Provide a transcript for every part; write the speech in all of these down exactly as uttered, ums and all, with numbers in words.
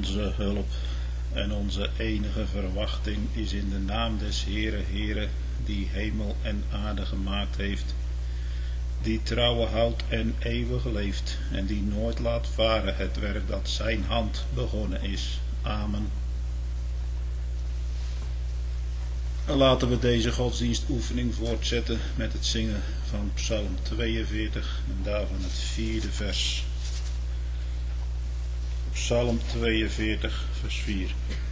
Onze hulp en onze enige verwachting is in de naam des Heere, Heere, die hemel en aarde gemaakt heeft, die trouwe houdt en eeuwig leeft, en die nooit laat varen het werk dat zijn hand begonnen is. Amen. Laten we deze godsdienstoefening voortzetten met het zingen van Psalm tweeënveertig en daarvan het vierde vers. Psalm tweeënveertig, vers vier.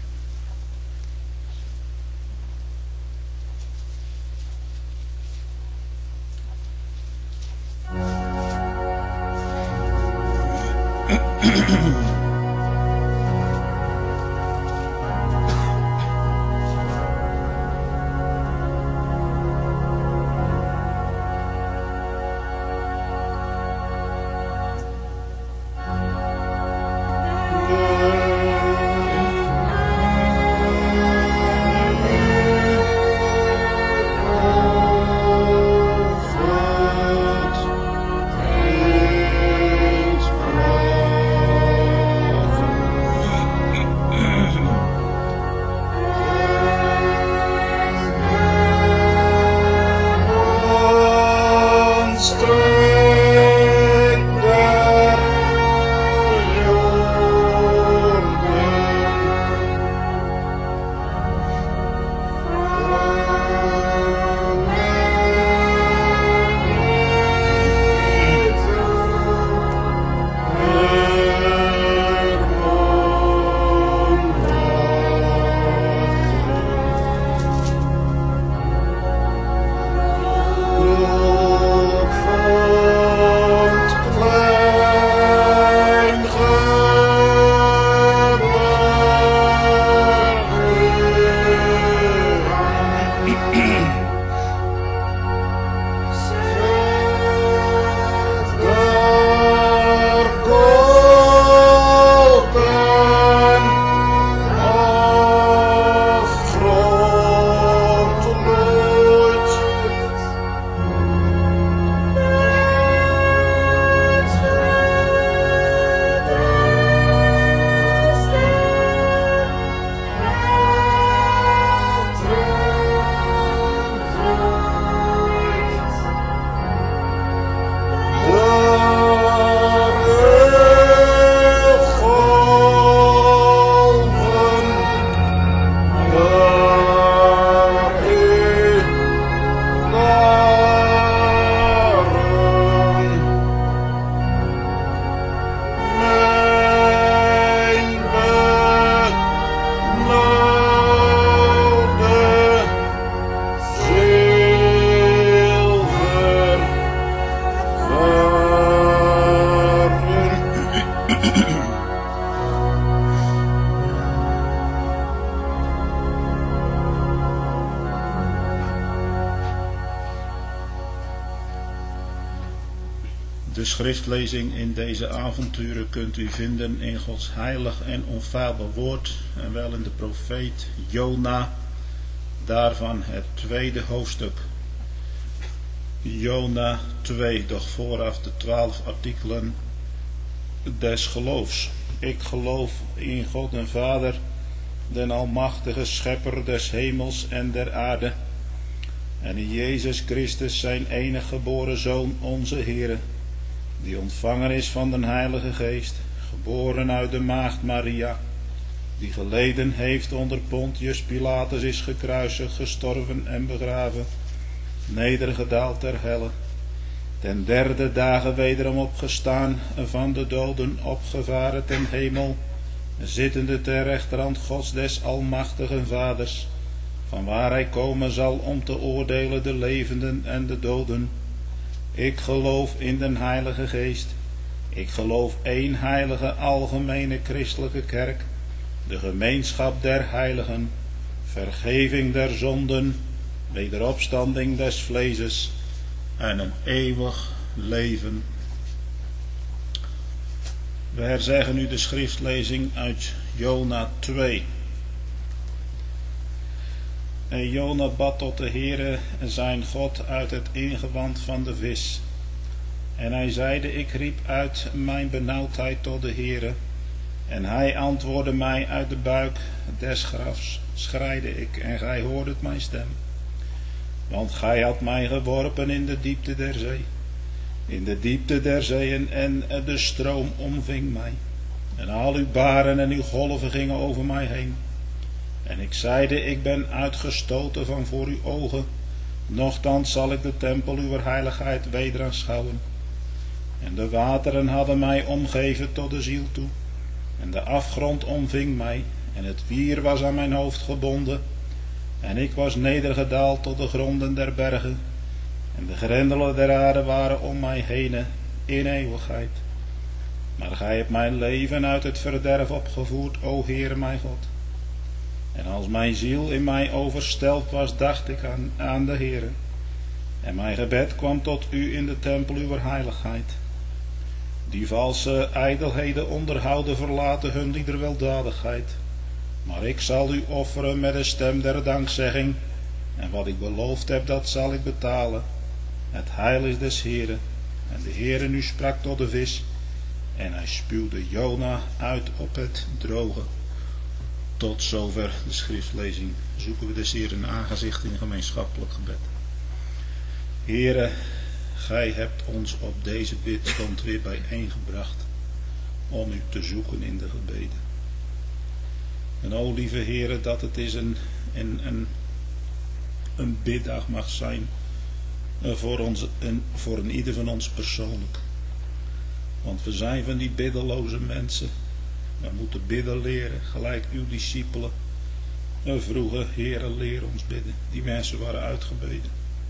De schriftlezing in deze avonturen kunt u vinden in Gods heilig en onfeilbaar woord, en wel in de profeet Jona, daarvan het tweede hoofdstuk. Jona twee, doch vooraf de twaalf artikelen des geloofs. Ik geloof in God en Vader, den almachtige schepper des hemels en der aarde, en in Jezus Christus zijn enige geboren Zoon, onze Heere, die ontvangen is van den Heilige Geest, geboren uit de maagd Maria, die geleden heeft onder Pontius Pilatus, is gekruisigd, gestorven en begraven, nedergedaald ter helle, ten derde dagen wederom opgestaan, van de doden opgevaren ten hemel, zittende ter rechterhand Gods des almachtigen Vaders, van waar hij komen zal om te oordelen de levenden en de doden. Ik geloof in den Heilige Geest. Ik geloof één heilige algemene christelijke kerk, de gemeenschap der heiligen, vergeving der zonden, wederopstanding des vleeses en een eeuwig leven. We herzeggen nu de schriftlezing uit Jona twee. En Jona bad tot de Heere zijn God uit het ingewand van de vis. En hij zeide, ik riep uit mijn benauwdheid tot de Heere, En hij antwoordde mij uit de buik des grafs, schreide ik, en gij hoordet mijn stem. Want gij had mij geworpen in de diepte der zee, in de diepte der zeeën, en de stroom omving mij. En al uw baren en uw golven gingen over mij heen. En ik zeide, ik ben uitgestoten van voor uw ogen, nochtans zal ik de tempel uw heiligheid weder aanschouwen. En de wateren hadden mij omgeven tot de ziel toe, en de afgrond omving mij, en het wier was aan mijn hoofd gebonden, en ik was nedergedaald tot de gronden der bergen, en de grendelen der aarde waren om mij heen in eeuwigheid. Maar gij hebt mijn leven uit het verderf opgevoerd, o Heere mijn God. En als mijn ziel in mij overstelpt was, dacht ik aan, aan de Heere. En mijn gebed kwam tot u in de tempel uw heiligheid. Die valse ijdelheden onderhouden verlaten hun lieder weldadigheid. Maar ik zal u offeren met de stem der dankzegging. En wat ik beloofd heb, dat zal ik betalen. Het heil is des Heeren. En de Heere nu sprak tot de vis. En hij spuwde Jona uit op het droge. Tot zover de schriftlezing. Zoeken we des Heeren aangezicht in gemeenschappelijk gebed. Heere, gij hebt ons op deze bidstond weer bijeengebracht om u te zoeken in de gebeden. En o lieve Heere, dat het is een, een, een, een biddag mag zijn voor, ons, en voor een ieder van ons persoonlijk. Want we zijn van die biddeloze mensen. We moeten bidden leren, gelijk uw discipelen vroegen, Heere, leer ons bidden. Die mensen waren uitgebeden.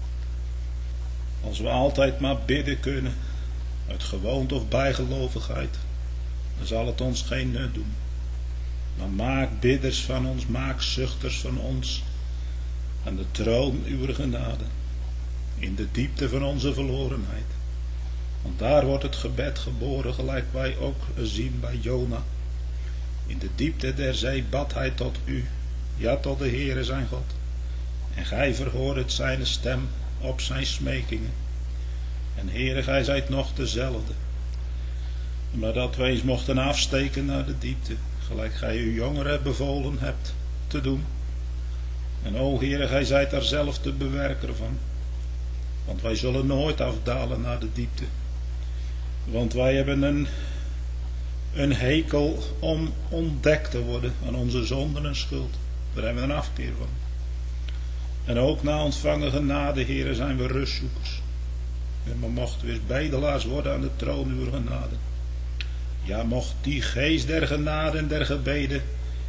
Als we altijd maar bidden kunnen, uit gewoonte of bijgelovigheid, dan zal het ons geen nut doen. Maar maak bidders van ons, maak zuchters van ons, aan de troon uw genade, in de diepte van onze verlorenheid. Want daar wordt het gebed geboren, gelijk wij ook zien bij Jona. In de diepte der zee bad hij tot u, ja tot de Heere zijn God. En gij verhoordet zijn stem op zijn smekingen. En Heere, gij zijt nog dezelfde. Maar dat wij eens mochten afsteken naar de diepte, gelijk gij uw jongeren bevolen hebt te doen. En o Heere, gij zijt daar zelf de bewerker van. Want wij zullen nooit afdalen naar de diepte. Want wij hebben een, een hekel om ontdekt te worden aan onze zonden en schuld. Daar hebben we een afkeer van. En ook na ontvangen genade, Heere, zijn we rustzoekers. En we mochten weer bedelaars worden aan de troon uw genade. Ja, mocht die geest der genade en der gebeden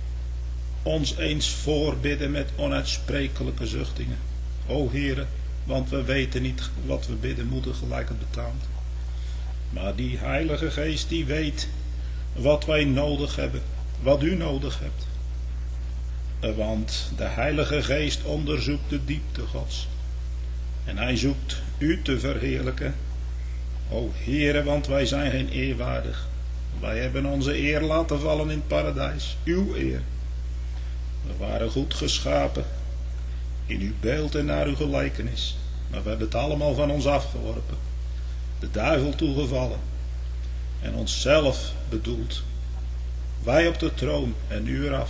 ons eens voorbidden met onuitsprekelijke zuchtingen. O Heere, want we weten niet wat we bidden moeten, gelijk het betaamt. Maar die heilige geest die weet wat wij nodig hebben, wat u nodig hebt. Want de heilige geest onderzoekt de diepte Gods. En hij zoekt u te verheerlijken. O Heere, want wij zijn geen eerwaardig. Wij hebben onze eer laten vallen in het paradijs. Uw eer. We waren goed geschapen. In uw beeld en naar uw gelijkenis. Maar we hebben het allemaal van ons afgeworpen. De duivel toegevallen. En onszelf bedoeld. Wij op de troon en u eraf.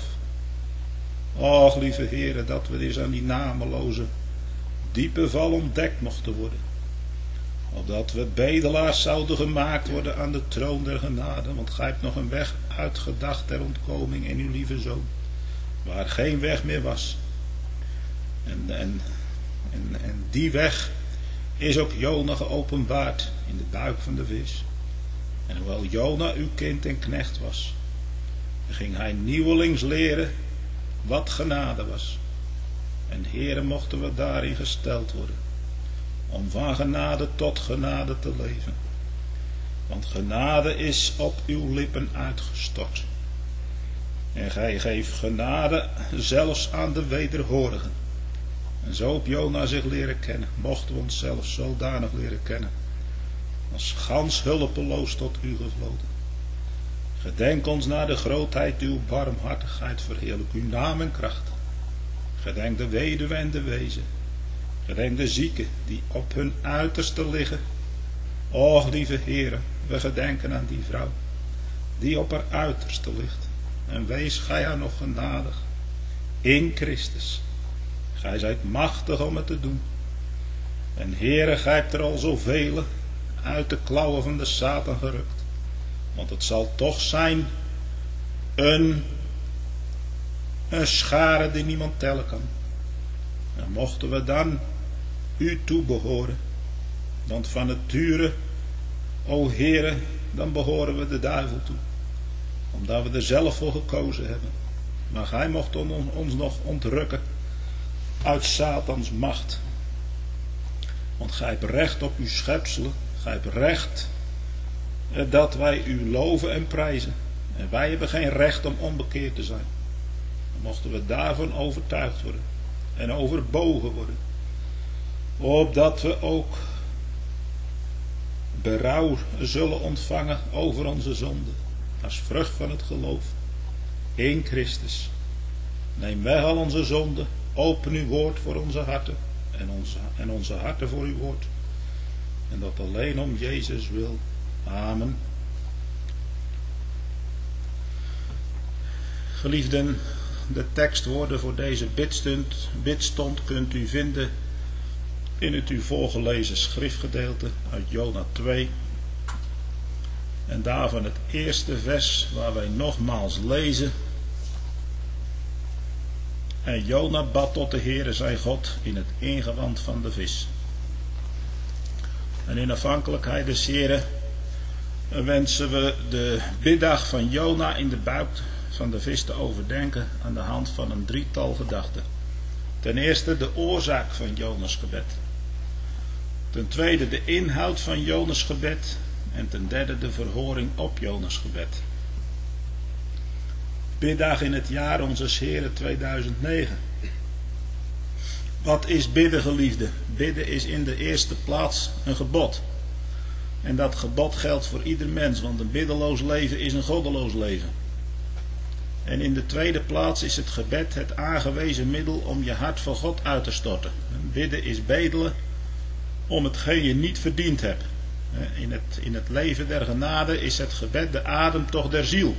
Och, lieve Heere, dat we eens aan die nameloze, diepe val ontdekt mochten worden. Opdat we bedelaars zouden gemaakt worden aan de troon der genade. Want gij hebt nog een weg uitgedacht ter ontkoming in uw lieve Zoon. Waar geen weg meer was. En, en, en, en die weg is ook Jona geopenbaard in de buik van de vis. En hoewel Jona uw kind en knecht was, ging hij nieuwelings leren wat genade was. En Heere, mochten we daarin gesteld worden, om van genade tot genade te leven. Want genade is op uw lippen uitgestort. En gij geeft genade zelfs aan de wederhoorigen. En zo op Jona zich leren kennen, mochten we onszelf zodanig leren kennen, als gans hulpeloos tot u gevloten. Gedenk ons naar de grootheid uw barmhartigheid, verheerlijk uw naam en kracht. Gedenk de weduwe en de wezen. Gedenk de zieken die op hun uiterste liggen. Och, lieve Heere, we gedenken aan die vrouw, die op haar uiterste ligt. En wees gij haar nog genadig in Christus. Gij zijt machtig om het te doen. En Heere, gij hebt er al zoveel uit de klauwen van de Satan gerukt. Want het zal toch zijn een, een schare die niemand tellen kan. En mochten we dan u toebehoren, want van nature, o Heere, dan behoren we de duivel toe. Omdat we er zelf voor gekozen hebben. Maar gij mocht ons nog ontrukken uit Satans macht. Want gij hebt recht op uw schepselen. Gij hebt recht dat wij u loven en prijzen. En wij hebben geen recht om onbekeerd te zijn. Dan mochten we daarvan overtuigd worden. En overbogen worden. Opdat we ook berouw zullen ontvangen over onze zonden. Als vrucht van het geloof in Christus. Neem weg al onze zonden. Open uw woord voor onze harten. En onze, en onze harten voor uw woord. En dat alleen om Jezus wil. Amen. Geliefden, de tekstwoorden voor deze bidstund, bidstond kunt u vinden in het u voorgelezen schriftgedeelte uit Jona twee. En daarvan het eerste vers waar wij nogmaals lezen. En Jona bad tot de Heere zijn God in het ingewand van de vis. En in afhankelijkheid des Heeren wensen we de biddag van Jona in de buik van de vis te overdenken aan de hand van een drietal gedachten. Ten eerste de oorzaak van Jonas gebed. Ten tweede de inhoud van Jonas gebed. En ten derde de verhoring op Jonas gebed. Biddag in het jaar onzes Heren tweeduizend negen. Wat is bidden, geliefde? Bidden is in de eerste plaats een gebod. En dat gebod geldt voor ieder mens, want een biddeloos leven is een goddeloos leven. En in de tweede plaats is het gebed het aangewezen middel om je hart voor God uit te storten. Bidden is bedelen om hetgeen je niet verdiend hebt. In het, in het leven der genade is het gebed de ademtocht der ziel.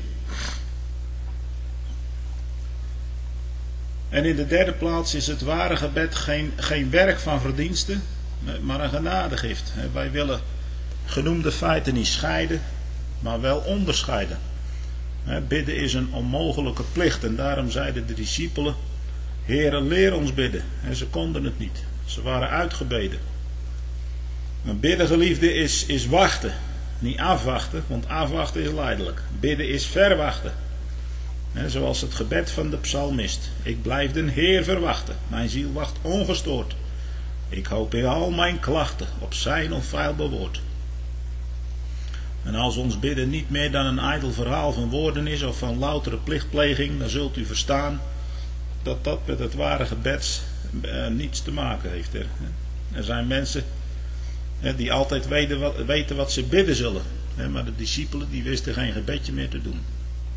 En in de derde plaats is het ware gebed geen, geen werk van verdiensten, maar een genadegift. Wij willen genoemde feiten niet scheiden, maar wel onderscheiden. Bidden is een onmogelijke plicht en daarom zeiden de discipelen: Heere, leer ons bidden. En ze konden het niet. Ze waren uitgebeden. Maar bidden, geliefde, is, is wachten. Niet afwachten, want afwachten is lijdelijk. Bidden is verwachten. He, zoals het gebed van de psalmist. Ik blijf den Heer verwachten. Mijn ziel wacht ongestoord. Ik hoop in al mijn klachten op zijn onfeilbaar woord. En als ons bidden niet meer dan een ijdel verhaal van woorden is of van loutere plichtpleging, dan zult u verstaan dat dat met het ware gebed eh, niets te maken heeft. Er, er zijn mensen eh, die altijd weten wat, weten wat ze bidden zullen. Eh, maar de discipelen die wisten geen gebedje meer te doen.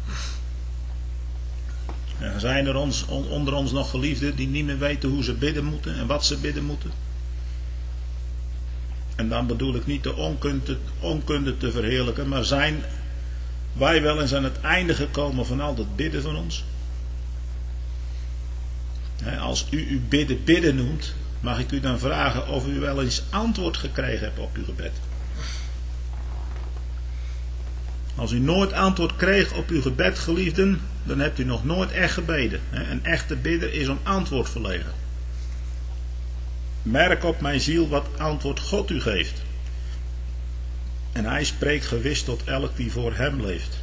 Er zijn er ons, on, onder ons nog geliefden die niet meer weten hoe ze bidden moeten en wat ze bidden moeten. En dan bedoel ik niet de onkunde, onkunde te verheerlijken, maar zijn wij wel eens aan het einde gekomen van al dat bidden van ons? Als u uw bidden bidden noemt, mag ik u dan vragen of u wel eens antwoord gekregen hebt op uw gebed. Als u nooit antwoord kreeg op uw gebed, geliefden, dan hebt u nog nooit echt gebeden. Een echte bidder is om antwoord verlegen. Merk op mijn ziel wat antwoord God u geeft. En hij spreekt gewis tot elk die voor hem leeft.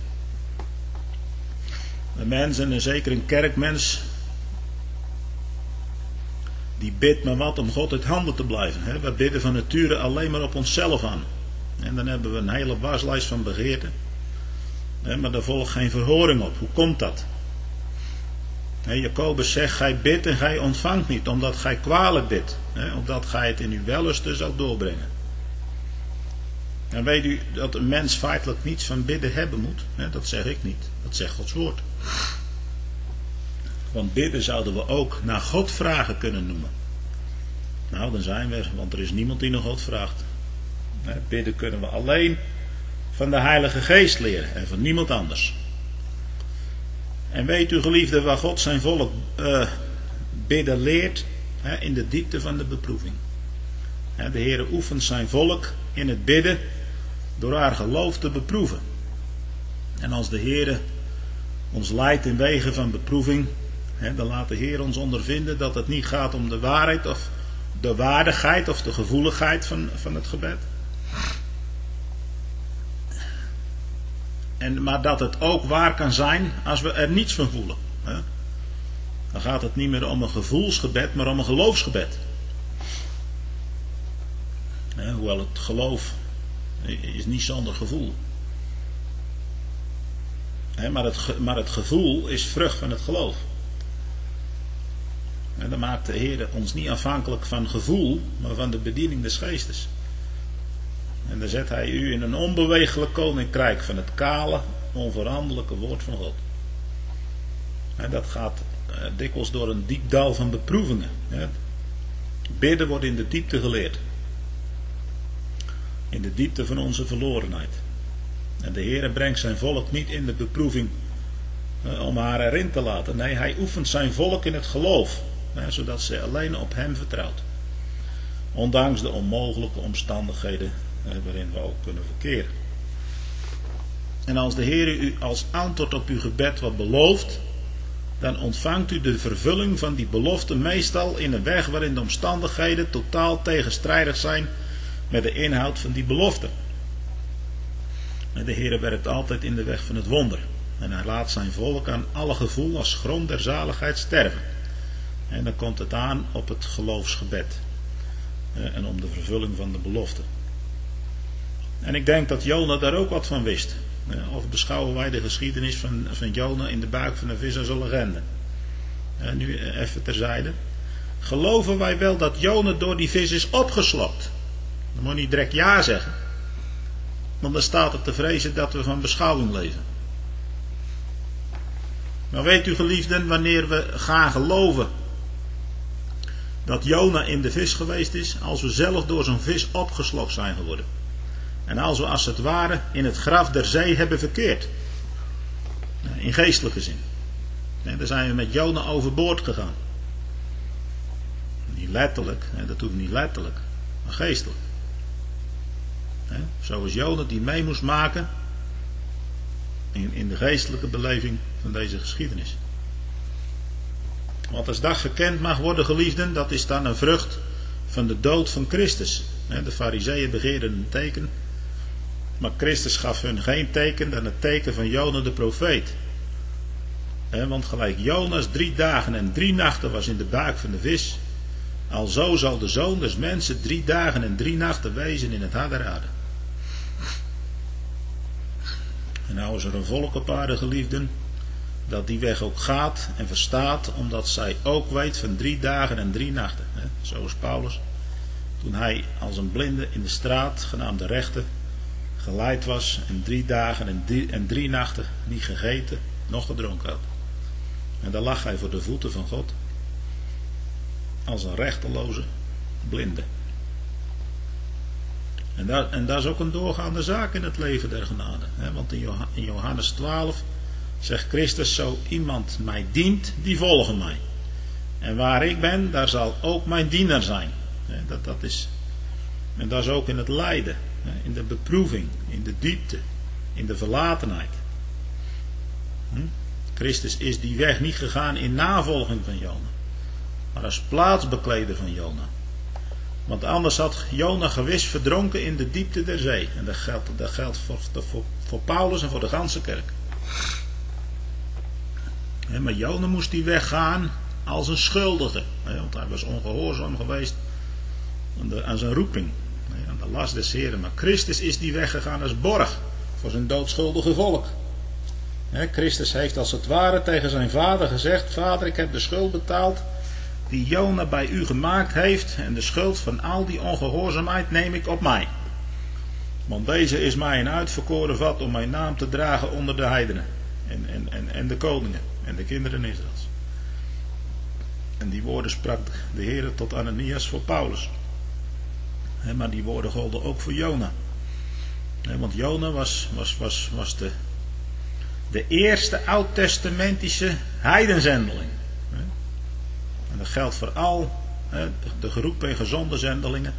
Een mens, en zeker een kerkmens, die bidt maar wat om God uit handen te blijven. We bidden van nature alleen maar op onszelf aan. En dan hebben we een hele waslijst van begeerten. Maar daar volgt geen verhoring op. Hoe komt dat? Jacobus zegt, gij bidt en gij ontvangt niet, omdat gij kwalijk bidt. Omdat gij het in uw wellusten zal doorbrengen. En weet u dat een mens feitelijk niets van bidden hebben moet? Dat zeg ik niet. Dat zegt Gods woord. Want bidden zouden we ook naar God vragen kunnen noemen. Nou, dan zijn we er, want er is niemand die naar God vraagt. Bidden kunnen we alleen van de Heilige Geest leren en van niemand anders. En weet u, geliefde, waar God zijn volk uh, bidden leert? Hè, in de diepte van de beproeving. Hè, de Heere oefent zijn volk in het bidden door haar geloof te beproeven. En als de Heere ons leidt in wegen van beproeving, hè, dan laat de Heer ons ondervinden dat het niet gaat om de waarheid of de waardigheid of de gevoeligheid van, van het gebed. En, maar dat het ook waar kan zijn als we er niets van voelen. Hè? Dan gaat het niet meer om een gevoelsgebed, maar om een geloofsgebed. Hè, hoewel het geloof is niet zonder gevoel. Hè, maar, het, maar het gevoel is vrucht van het geloof. En dan maakt de Heer ons niet afhankelijk van gevoel, maar van de bediening des geestes. En dan zet hij u in een onbeweeglijk koninkrijk van het kale, onveranderlijke woord van God. En dat gaat uh, dikwijls door een diep dal van beproevingen. Hè. Bidden wordt in de diepte geleerd. In de diepte van onze verlorenheid. En de Heer brengt zijn volk niet in de beproeving uh, om haar erin te laten. Nee, hij oefent zijn volk in het geloof. Hè, zodat ze alleen op hem vertrouwt. Ondanks de onmogelijke omstandigheden waarin we ook kunnen verkeren. En als de Heer u als antwoord op uw gebed wat belooft, dan ontvangt u de vervulling van die belofte meestal in een weg waarin de omstandigheden totaal tegenstrijdig zijn met de inhoud van die belofte. En de Heer werkt altijd in de weg van het wonder. En hij laat zijn volk aan alle gevoel als grond der zaligheid sterven. En dan komt het aan op het geloofsgebed. En om de vervulling van de belofte. En ik denk dat Jona daar ook wat van wist. Of beschouwen wij de geschiedenis van, van Jona in de buik van de vis als een legende. En nu even terzijde. Geloven wij wel dat Jona door die vis is opgeslokt? Dan moet je niet direct ja zeggen. Want dan staat het te vrezen dat we van beschouwing leven. Maar weet u, geliefden, wanneer we gaan geloven dat Jona in de vis geweest is, als we zelf door zo'n vis opgeslokt zijn geworden. En als we als het ware in het graf der zee hebben verkeerd. In geestelijke zin. En dan zijn we met Jona overboord gegaan. Niet letterlijk, dat hoeft niet letterlijk, maar geestelijk. Zoals Jona die mee moest maken in, in de geestelijke beleving van deze geschiedenis. Want als dat gekend mag worden, geliefden, dat is dan een vrucht van de dood van Christus. De Farizeeën begeerden een teken, maar Christus gaf hun geen teken dan het teken van Jona de profeet. Want gelijk Jonas drie dagen en drie nachten was in de buik van de vis, alzo zal de Zoon des Mensen drie dagen en drie nachten wezen in het hart der aarde. En nou is er een volk op aarde, geliefden, dat die weg ook gaat en verstaat, omdat zij ook weet van drie dagen en drie nachten. Zoals Paulus, toen hij als een blinde in de straat, genaamd de Rechte, geleid was en drie dagen en drie, en drie nachten niet gegeten, nog gedronken had. En daar lag hij voor de voeten van God, als een rechteloze blinde. En dat, en dat is ook een doorgaande zaak in het leven der genade. Hè? Want in, Joh- in Johannes twaalf zegt Christus, zo iemand mij dient, die volgen mij. En waar ik ben, daar zal ook mijn dienaar zijn. Hè? Dat, dat is, en dat is ook in het lijden, hè? In de beproeving, in de diepte, in de verlatenheid. Hm? Christus is die weg niet gegaan in navolging van Jona, maar als plaatsbekleder van Jona. Want anders had Jona gewis verdronken in de diepte der zee. En dat geldt, dat geldt voor, voor, voor Paulus en voor de ganse kerk. He, maar Jona moest die weg gaan als een schuldige. He, want hij was ongehoorzaam geweest aan, de, aan zijn roeping. He, aan de last des Heren. Maar Christus is die weg gegaan als borg voor zijn doodschuldige volk. He, Christus heeft als het ware tegen zijn vader gezegd: Vader, ik heb de schuld betaald die Jona bij u gemaakt heeft, en de schuld van al die ongehoorzaamheid neem ik op mij. Want deze is mij een uitverkoren vat om mijn naam te dragen onder de heidenen en, en, en, en de koningen en de kinderen Israëls. En die woorden sprak de Heer tot Ananias voor Paulus. He, maar die woorden golden ook voor Jona. Want Jona was, was, was, was de, de eerste oud-testamentische heidenzendeling. En dat geldt voor al de geroepen en gezonde zendelingen.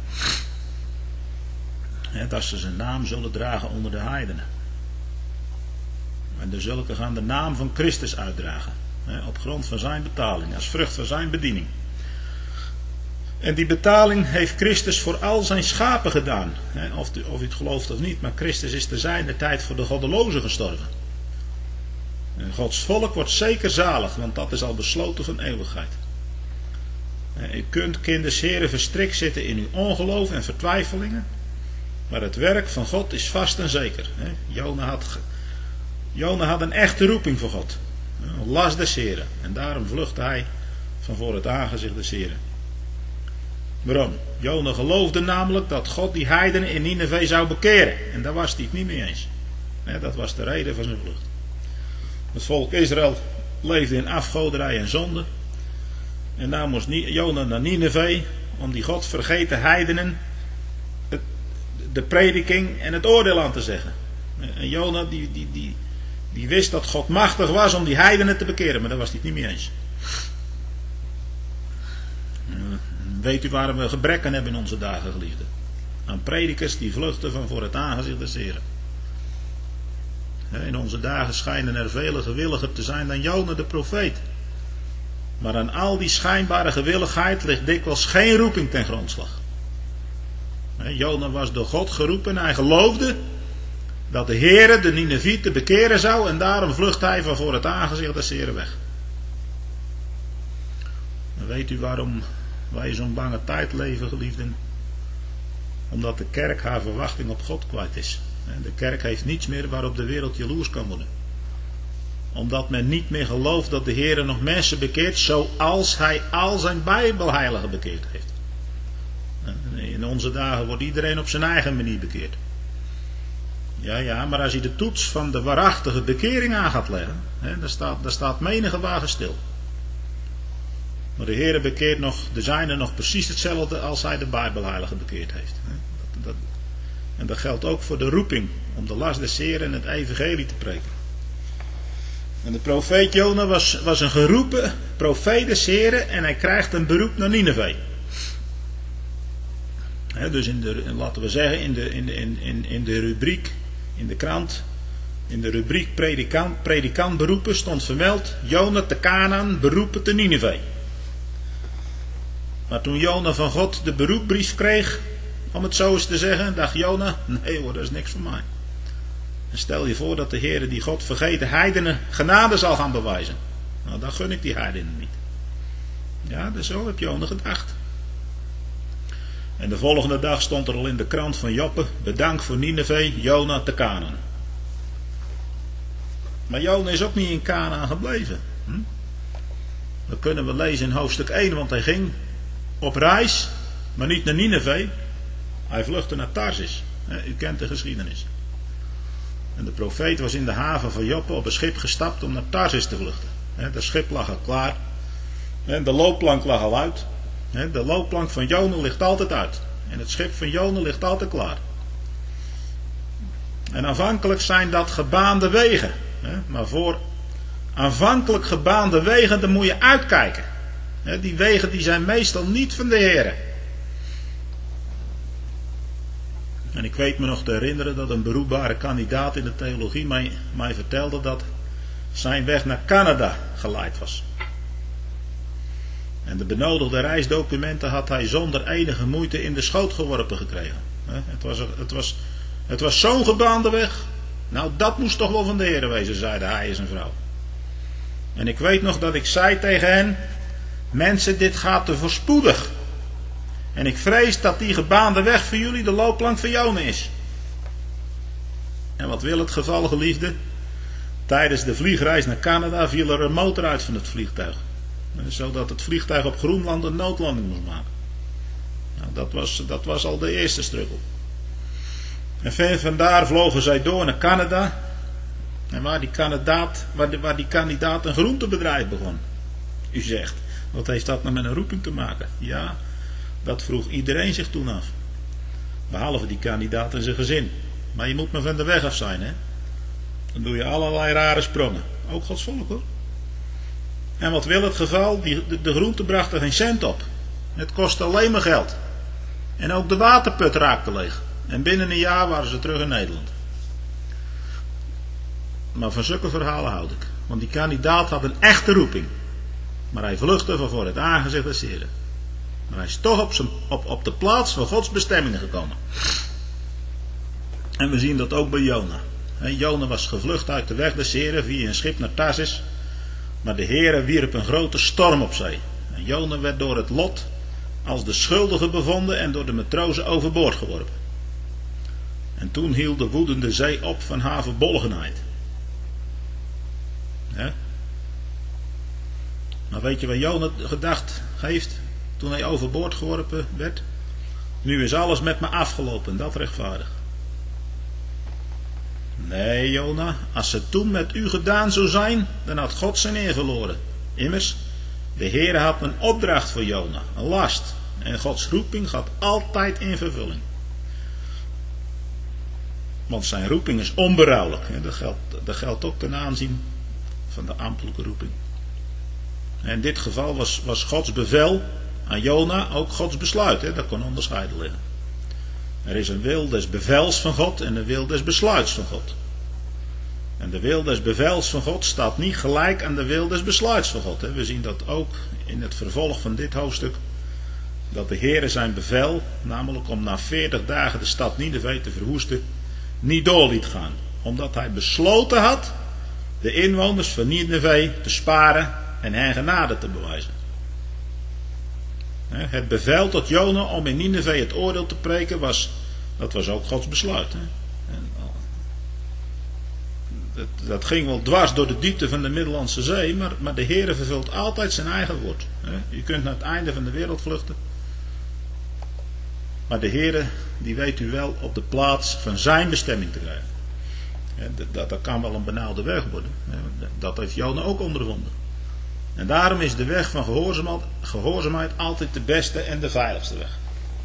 Dat ze zijn naam zullen dragen onder de heidenen. En de zulke gaan de naam van Christus uitdragen. Op grond van zijn betaling. Als vrucht van zijn bediening. En die betaling heeft Christus voor al zijn schapen gedaan. Of u, of u het gelooft of niet. Maar Christus is te zijner tijd voor de goddelozen gestorven. En Gods volk wordt zeker zalig. Want dat is al besloten van eeuwigheid. U kunt, kinders heren, verstrikt zitten in uw ongeloof en vertwijfelingen. Maar het werk van God is vast en zeker. Jona had, Jona had een echte roeping voor God. Een last des heren. En daarom vluchtte hij van voor het aangezicht des heren. Waarom? Jona geloofde namelijk dat God die heidenen in Nineve zou bekeren. En daar was hij het niet mee eens. Dat was de reden van zijn vlucht. Het volk Israël leefde in afgoderij en zonde. En daar moest Jona naar Nineve om die God vergeten heidenen de prediking en het oordeel aan te zeggen. En Jona die, die, die, die wist dat God machtig was om die heidenen te bekeren, maar daar was hij het niet mee eens. Weet u waarom we gebrekken hebben in onze dagen, geliefde? Aan predikers die vluchten van voor het aangezicht des Heren. In onze dagen schijnen er vele gewilliger te zijn dan Jona de profeet. Maar aan al die schijnbare gewilligheid ligt dikwijls geen roeping ten grondslag. Jona was door God geroepen en hij geloofde dat de Heere de Ninevieten bekeren zou en daarom vlucht hij van voor het aangezicht des Heren weg. En weet u waarom wij zo'n bange tijd leven, geliefden? Omdat de kerk haar verwachting op God kwijt is. De kerk heeft niets meer waarop de wereld jaloers kan worden. Omdat men niet meer gelooft dat de Heere nog mensen bekeert zoals hij al zijn Bijbelheiligen bekeerd heeft. In onze dagen wordt iedereen op zijn eigen manier bekeerd. Ja, ja, maar als je de toets van de waarachtige bekering aan gaat leggen, hè, daar, staat, daar staat menige wagen stil. Maar de Heere bekeert nog, de zijne nog precies hetzelfde als hij de Bijbelheiligen bekeerd heeft. Dat, dat, en dat geldt ook voor de roeping om de last des Heren en het evangelie te preken. En de profeet Jona was, was een geroepen profeet des Heren en hij krijgt een beroep naar Nineve. He, dus in de, laten we zeggen, in de, in, de, in, in de rubriek, in de krant, in de rubriek predikant, predikant beroepen stond vermeld, Jona te Kanaan beroepen te Nineve. Maar toen Jona van God de beroepbrief kreeg, om het zo eens te zeggen, dacht Jona, nee hoor, dat is niks voor mij. En stel je voor dat de Heere die God vergeten heidenen genade zal gaan bewijzen. Nou, dan gun ik die heidenen niet. Ja, dus zo heb Jona gedacht. En de volgende dag stond er al in de krant van Joppe, bedankt voor Nineve, Jona te Kanaan. Maar Jona is ook niet in Kanaan gebleven. Hm? Dat kunnen we lezen in hoofdstuk één, want hij ging op reis, maar niet naar Nineve. Hij vluchtte naar Tarsis. U kent de geschiedenis. En de profeet was in de haven van Joppe op een schip gestapt om naar Tarsis te vluchten. Dat schip lag al klaar. De loopplank lag al uit. De loopplank van Jona ligt altijd uit. En het schip van Jona ligt altijd klaar. En aanvankelijk zijn dat gebaande wegen. Maar voor aanvankelijk gebaande wegen, dan moet je uitkijken. Die wegen die zijn meestal niet van de Heere. En ik weet me nog te herinneren dat een beroepbare kandidaat in de theologie mij, mij vertelde dat zijn weg naar Canada geleid was. En de benodigde reisdocumenten had hij zonder enige moeite in de schoot geworpen gekregen. Het was, het was, het was zo'n gebaande weg. Nou, dat moest toch wel van de Heere wezen, zeiden hij en zijn vrouw. En ik weet nog dat ik zei tegen hen, mensen, dit gaat te voorspoedig. En ik vrees dat die gebaande weg voor jullie de loopplank van Jona is. En wat wil het geval, geliefde? Tijdens de vliegreis naar Canada viel er een motor uit van het vliegtuig. Zodat het vliegtuig op Groenland een noodlanding moest maken. Nou, dat was, dat was al de eerste struggle. En vandaar vlogen zij door naar Canada. En waar die kandidaat, waar, de, waar die kandidaat een groentebedrijf begon. U zegt, wat heeft dat nou met een roeping te maken? Ja, dat vroeg iedereen zich toen af. Behalve die kandidaat en zijn gezin. Maar je moet maar van de weg af zijn, hè. Dan doe je allerlei rare sprongen. Ook Gods volk, hoor. En wat wil het geval? Die, de, de groente bracht er geen cent op. Het kostte alleen maar geld. En ook de waterput raakte leeg. En binnen een jaar waren ze terug in Nederland. Maar van zulke verhalen houd ik. Want die kandidaat had een echte roeping. Maar hij vluchtte van voor het aangezicht des Heren. Maar hij is toch op, zijn, op, op de plaats van Gods bestemmingen gekomen. En we zien dat ook bij Jona. He, Jona was gevlucht uit de weg des Heren via een schip naar Tarsis. Maar de Heere wierp een grote storm op zee. En Jona werd door het lot als de schuldige bevonden en door de matrozen overboord geworpen. En toen hield de woedende zee op van haar verbolgenheid. He? Maar weet je wat Jona gedacht heeft toen hij overboord geworpen werd? Nu is alles met me afgelopen, dat rechtvaardig. Nee, Jona, als het toen met u gedaan zou zijn, dan had God zijn eer verloren. Immers, de Heere had een opdracht voor Jona, een last. En Gods roeping gaat altijd in vervulling. Want zijn roeping is onberouwelijk. Dat geldt, dat geldt ook ten aanzien van de ambtelijke roeping. En in dit geval was, was Gods bevel aan Jona ook Gods besluit. Hè? Dat kon onderscheiden liggen. Er is een wil des bevels van God en een wil des besluits van God. En de wil des bevels van God staat niet gelijk aan de wil des besluits van God. Hè? We zien dat ook in het vervolg van dit hoofdstuk. Dat de Heere zijn bevel, namelijk om na veertig dagen de stad Nineve te verwoesten, niet door liet gaan. Omdat hij besloten had de inwoners van Nineve te sparen en hen genade te bewijzen. Het bevel tot Jona om in Nineve het oordeel te preken was, dat was ook Gods besluit. Hè? En dat, dat ging wel dwars door de diepte van de Middellandse Zee, maar, maar de Heere vervult altijd zijn eigen woord. Hè? Je kunt naar het einde van de wereld vluchten, maar de Heere die weet u wel op de plaats van zijn bestemming te krijgen. Hè? Dat, dat kan wel een benauwde weg worden. Hè? Dat heeft Jona ook ondervonden. En daarom is de weg van gehoorzaamheid, gehoorzaamheid altijd de beste en de veiligste weg.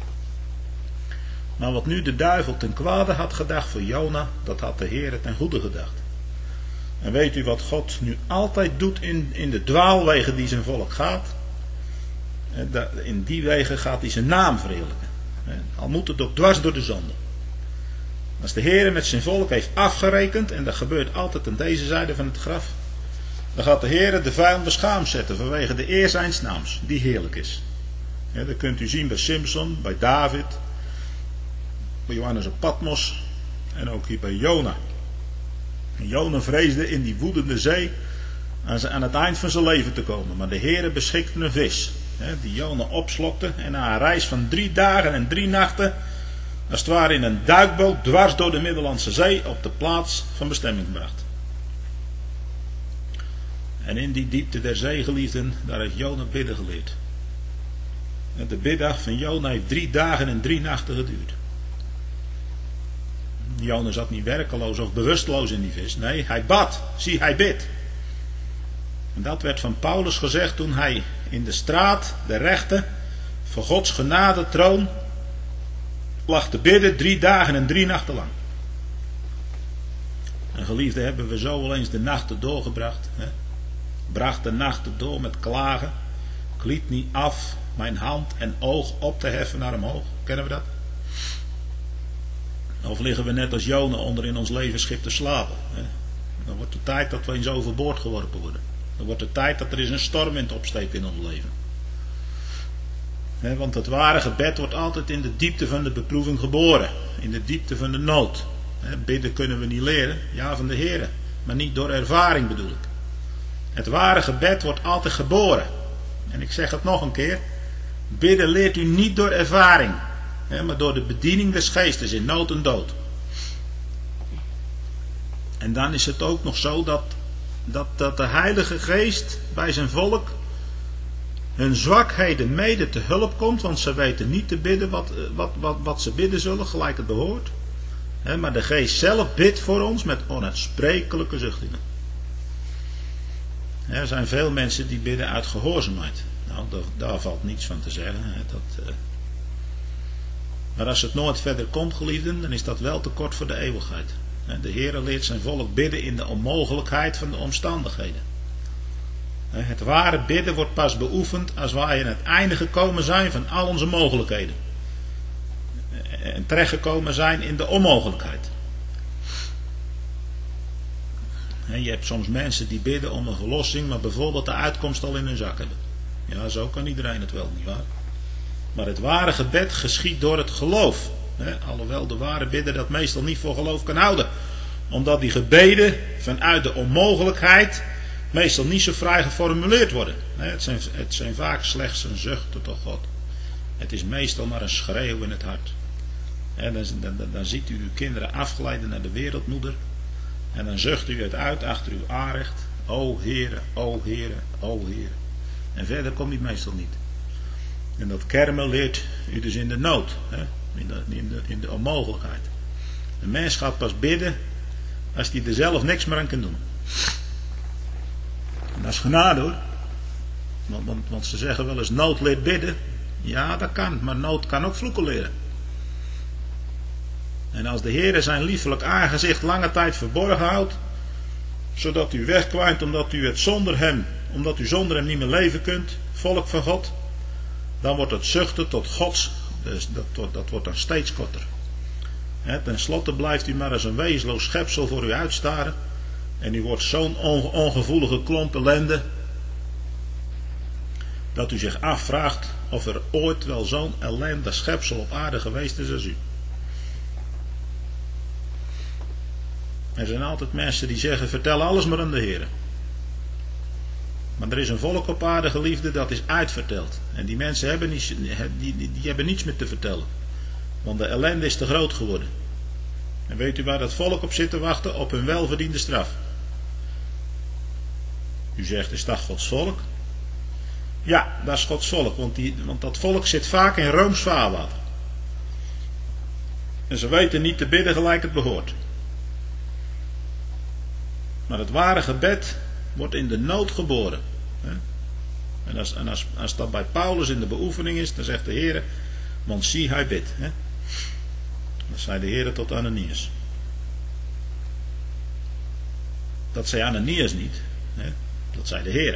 Maar wat nu de duivel ten kwade had gedacht voor Jona, dat had de Heere ten goede gedacht. En weet u wat God nu altijd doet in, in de dwaalwegen die zijn volk gaat? In die wegen gaat hij zijn naam verheerlijken. Al moet het ook dwars door de zonde. Als de Heere met zijn volk heeft afgerekend, en dat gebeurt altijd aan deze zijde van het graf, dan gaat de Heere de vijand beschaamd zetten vanwege de eer zijns naams, die heerlijk is. Ja, dat kunt u zien bij Simson, bij David, bij Johannes op Patmos en ook hier bij Jona. Jona vreesde in die woedende zee aan het eind van zijn leven te komen, maar de Heere beschikte een vis, hè, die Jona opslokte en na een reis van drie dagen en drie nachten, als het ware in een duikboot dwars door de Middellandse Zee op de plaats van bestemming bracht. En in die diepte der zee, geliefden, daar heeft Jona bidden geleerd. En de biddag van Jona heeft drie dagen en drie nachten geduurd. Jona zat niet werkeloos of bewusteloos in die vis. Nee, hij bad. Zie, hij bidt. En dat werd van Paulus gezegd toen hij in de straat, de rechte, voor Gods genade troon lag te bidden drie dagen en drie nachten lang. En geliefden, hebben we zo wel eens de nachten doorgebracht. Hè? Bracht de nachten door met klagen. Ik liet niet af mijn hand en oog op te heffen naar omhoog. Kennen we dat? Of liggen we net als Jona onder in ons levensschip te slapen? Hè? Dan wordt het tijd dat we eens overboord geworpen worden. Dan wordt het tijd dat er eens een stormwind opsteekt in ons leven. Hè, want het ware gebed wordt altijd in de diepte van de beproeving geboren. In de diepte van de nood. Hè, bidden kunnen we niet leren. Ja, van de Heere. Maar niet door ervaring bedoel ik. Het ware gebed wordt altijd geboren. En ik zeg het nog een keer. Bidden leert u niet door ervaring. Hè, maar door de bediening des geestes in nood en dood. En dan is het ook nog zo dat, dat, dat de Heilige Geest bij zijn volk hun zwakheden mede te hulp komt. Want ze weten niet te bidden wat, wat, wat, wat ze bidden zullen, gelijk het behoort. Hè, maar de Geest zelf bidt voor ons met onuitsprekelijke zuchtingen. Er zijn veel mensen die bidden uit gehoorzaamheid. Nou, daar, daar valt niets van te zeggen. Hè. Dat, uh, Maar als het nooit verder komt, geliefden, dan is dat wel te kort voor de eeuwigheid. De Heere leert zijn volk bidden in de onmogelijkheid van de omstandigheden. Het ware bidden wordt pas beoefend als wij aan het einde gekomen zijn van al onze mogelijkheden. En terechtgekomen zijn in de onmogelijkheid. Je hebt soms mensen die bidden om een verlossing, maar bijvoorbeeld de uitkomst al in hun zak hebben. Ja, zo kan iedereen het wel, nietwaar? Maar het ware gebed geschiet door het geloof. Alhoewel de ware bidder dat meestal niet voor geloof kan houden. Omdat die gebeden vanuit de onmogelijkheid meestal niet zo vrij geformuleerd worden. Het zijn, het zijn vaak slechts een zuchten tot God. Het is meestal maar een schreeuw in het hart. En dan, dan, dan ziet u uw kinderen afgeleiden naar de wereldmoeder. En dan zucht u het uit achter uw aanrecht. O Heere, o Heere, o Heere. En verder komt u meestal niet. En dat kermen leert u dus in de nood. Hè? In, de, in, de, in de onmogelijkheid. Een mens gaat pas bidden als hij er zelf niks meer aan kan doen. En dat is genade hoor. Want, want, want ze zeggen wel eens nood leert bidden. Ja, dat kan. Maar nood kan ook vloeken leren. En als de Heere zijn liefelijk aangezicht lange tijd verborgen houdt, zodat u wegkwijnt omdat u het zonder hem, omdat u zonder hem niet meer leven kunt, volk van God, dan wordt het zuchten tot Gods, dus dat, dat wordt dan steeds korter. He, ten slotte blijft u maar als een wezenloos schepsel voor u uitstaren en u wordt zo'n ongevoelige klomp ellende dat u zich afvraagt of er ooit wel zo'n ellendig schepsel op aarde geweest is als u. Er zijn altijd mensen die zeggen, vertel alles maar aan de Heer. Maar er is een volk op aarde, geliefde, dat is uitverteld. En die mensen hebben, niet, die, die, die hebben niets meer te vertellen. Want de ellende is te groot geworden. En weet u waar dat volk op zit te wachten? Op hun welverdiende straf. U zegt, is dat Gods volk? Ja, dat is Gods volk. Want, die, want dat volk zit vaak in Rooms vaarwater. En ze weten niet te bidden gelijk het behoort. Maar het ware gebed wordt in de nood geboren. En, als, en als, als dat bij Paulus in de beoefening is, dan zegt de Heer, want zie hij bidt. Dat zei de Heer tot Ananias. Dat zei Ananias niet. Dat zei de Heer.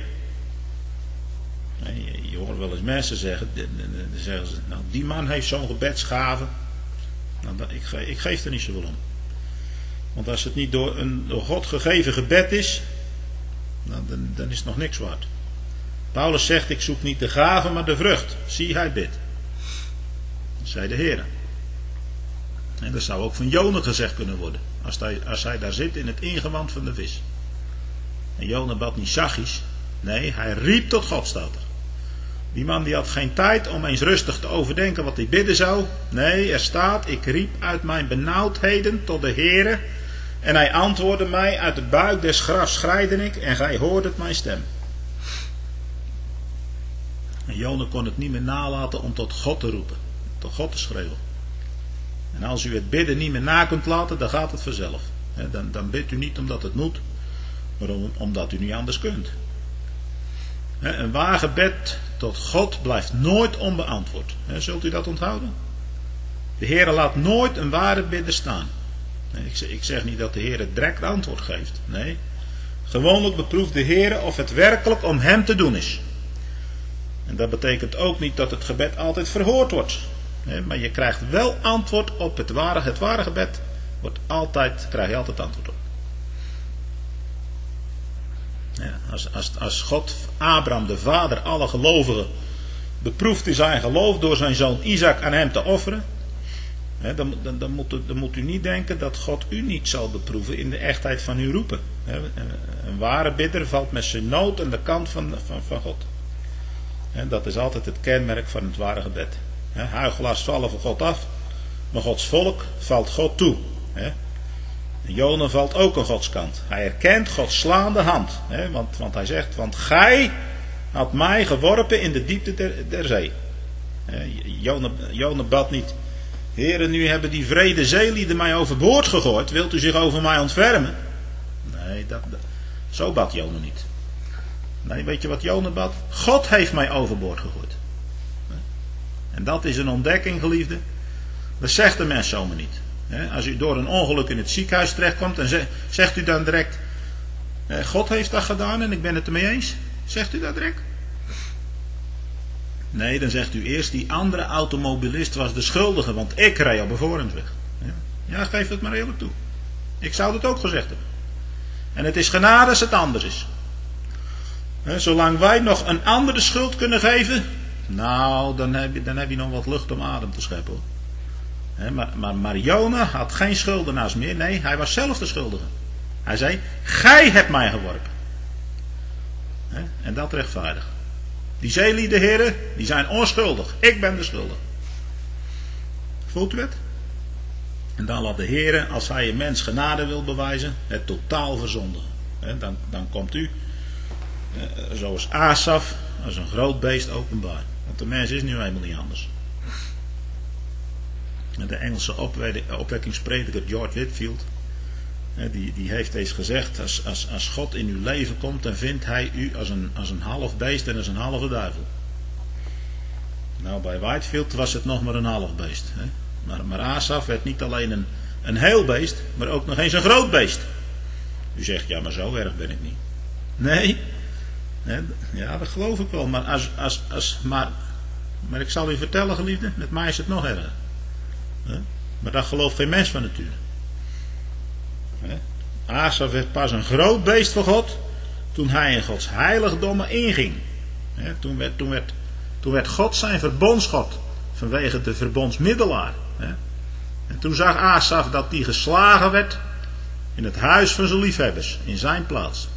Je, je hoort wel eens mensen zeggen, dan zeggen ze, nou die man heeft zo'n gebedsgave. Nou, ik, geef, ik geef er niet zoveel om. Want als het niet door een door God gegeven gebed is, nou, dan, dan is het nog niks waard. Paulus zegt, ik zoek niet de gave, maar de vrucht. Zie, hij bidt. Dat zei de Heer. En dat zou ook van Jona gezegd kunnen worden. Als hij, als hij daar zit in het ingewand van de vis. En Jona bad niet zachtjes. Nee, hij riep tot God, staat er. Die man die had geen tijd om eens rustig te overdenken wat hij bidden zou. Nee, er staat, ik riep uit mijn benauwdheden tot de Heere. En hij antwoordde mij, uit de buik des grafs schreide ik en gij hoordet mijn stem. En Jona kon het niet meer nalaten om tot God te roepen. Tot God te schreeuwen. En als u het bidden niet meer na kunt laten, dan gaat het vanzelf. Dan, dan bidt u niet omdat het moet, maar om, omdat u niet anders kunt. Een waar gebed tot God blijft nooit onbeantwoord. Zult u dat onthouden? De Heer laat nooit een ware bidder staan. Ik zeg niet dat de Heer het direct antwoord geeft. Nee. Gewoonlijk beproeft de Heer of het werkelijk om hem te doen is. En dat betekent ook niet dat het gebed altijd verhoord wordt. Maar je krijgt wel antwoord op het ware, het ware gebed. Wordt altijd, krijg je altijd antwoord op. Ja, als, als, als God Abraham, de vader alle gelovigen, beproeft in zijn geloof door zijn zoon Isaac aan hem te offeren, hè, dan, dan, dan, moet, dan moet u niet denken dat God u niet zal beproeven in de echtheid van uw roepen. Hè, een, een ware bidder valt met zijn nood aan de kant van, van, van God. Hè, dat is altijd het kenmerk van het ware gebed. Hè, huichelaars vallen van God af, maar Gods volk valt God toe. Hè. Jona valt ook aan Gods kant. Hij herkent Gods slaande hand. Hè, want, want hij zegt, want gij had mij geworpen in de diepte der, der zee. Jona, Jona bad niet, Heere, nu hebben die vrede zeelieden mij overboord gegooid. Wilt u zich over mij ontfermen? Nee, dat, dat, zo bad Jona niet. Nee, weet je wat Jona bad? God heeft mij overboord gegooid. En dat is een ontdekking, geliefde. Dat zegt de mens zomaar niet. Als u door een ongeluk in het ziekenhuis terechtkomt, dan zegt u dan direct, God heeft dat gedaan en ik ben het ermee eens. Zegt u dat direct? Nee, dan zegt u eerst, die andere automobilist was de schuldige, want ik rij op een voorrangsweg. Ja, geef het maar eerlijk toe. Ik zou dat ook gezegd hebben. En het is genade als het anders is. Zolang wij nog een andere schuld kunnen geven, nou, dan heb je, dan heb je nog wat lucht om adem te scheppen. Hoor. He, maar, maar, maar Jona had geen schuldenaars meer. Nee, hij was zelf de schuldige. Hij zei, gij hebt mij geworpen. He, en dat rechtvaardig. Die zeelieden, heren, die zijn onschuldig. Ik ben de schuldige. Voelt u het? En dan laat de Heer, als hij een mens genade wil bewijzen, het totaal verzondigen. He, dan, dan komt u, eh, zoals Asaf, als een groot beest openbaar. Want de mens is nu helemaal niet anders. De Engelse opwekkingsprediker George Whitefield, die, die heeft eens gezegd, als, als, als God in uw leven komt, dan vindt hij u als een, als een half beest en als een halve duivel. Nou, bij Whitefield was het nog maar een half beest. Hè? Maar, maar Asaf werd niet alleen een, een heel beest, maar ook nog eens een groot beest. U zegt, ja, maar zo erg ben ik niet. Nee, hè? Ja, dat geloof ik wel, maar, als, als, als, maar, maar ik zal u vertellen, geliefde, met mij is het nog erger. He? Maar dat gelooft geen mens van nature. He? Asaf werd pas een groot beest voor God toen hij in Gods heiligdommen inging. He? Toen, werd, toen, werd, toen werd God zijn verbondsgod vanwege de verbondsmiddelaar. He? En toen zag Asaf dat die geslagen werd in het huis van zijn liefhebbers, in zijn plaats.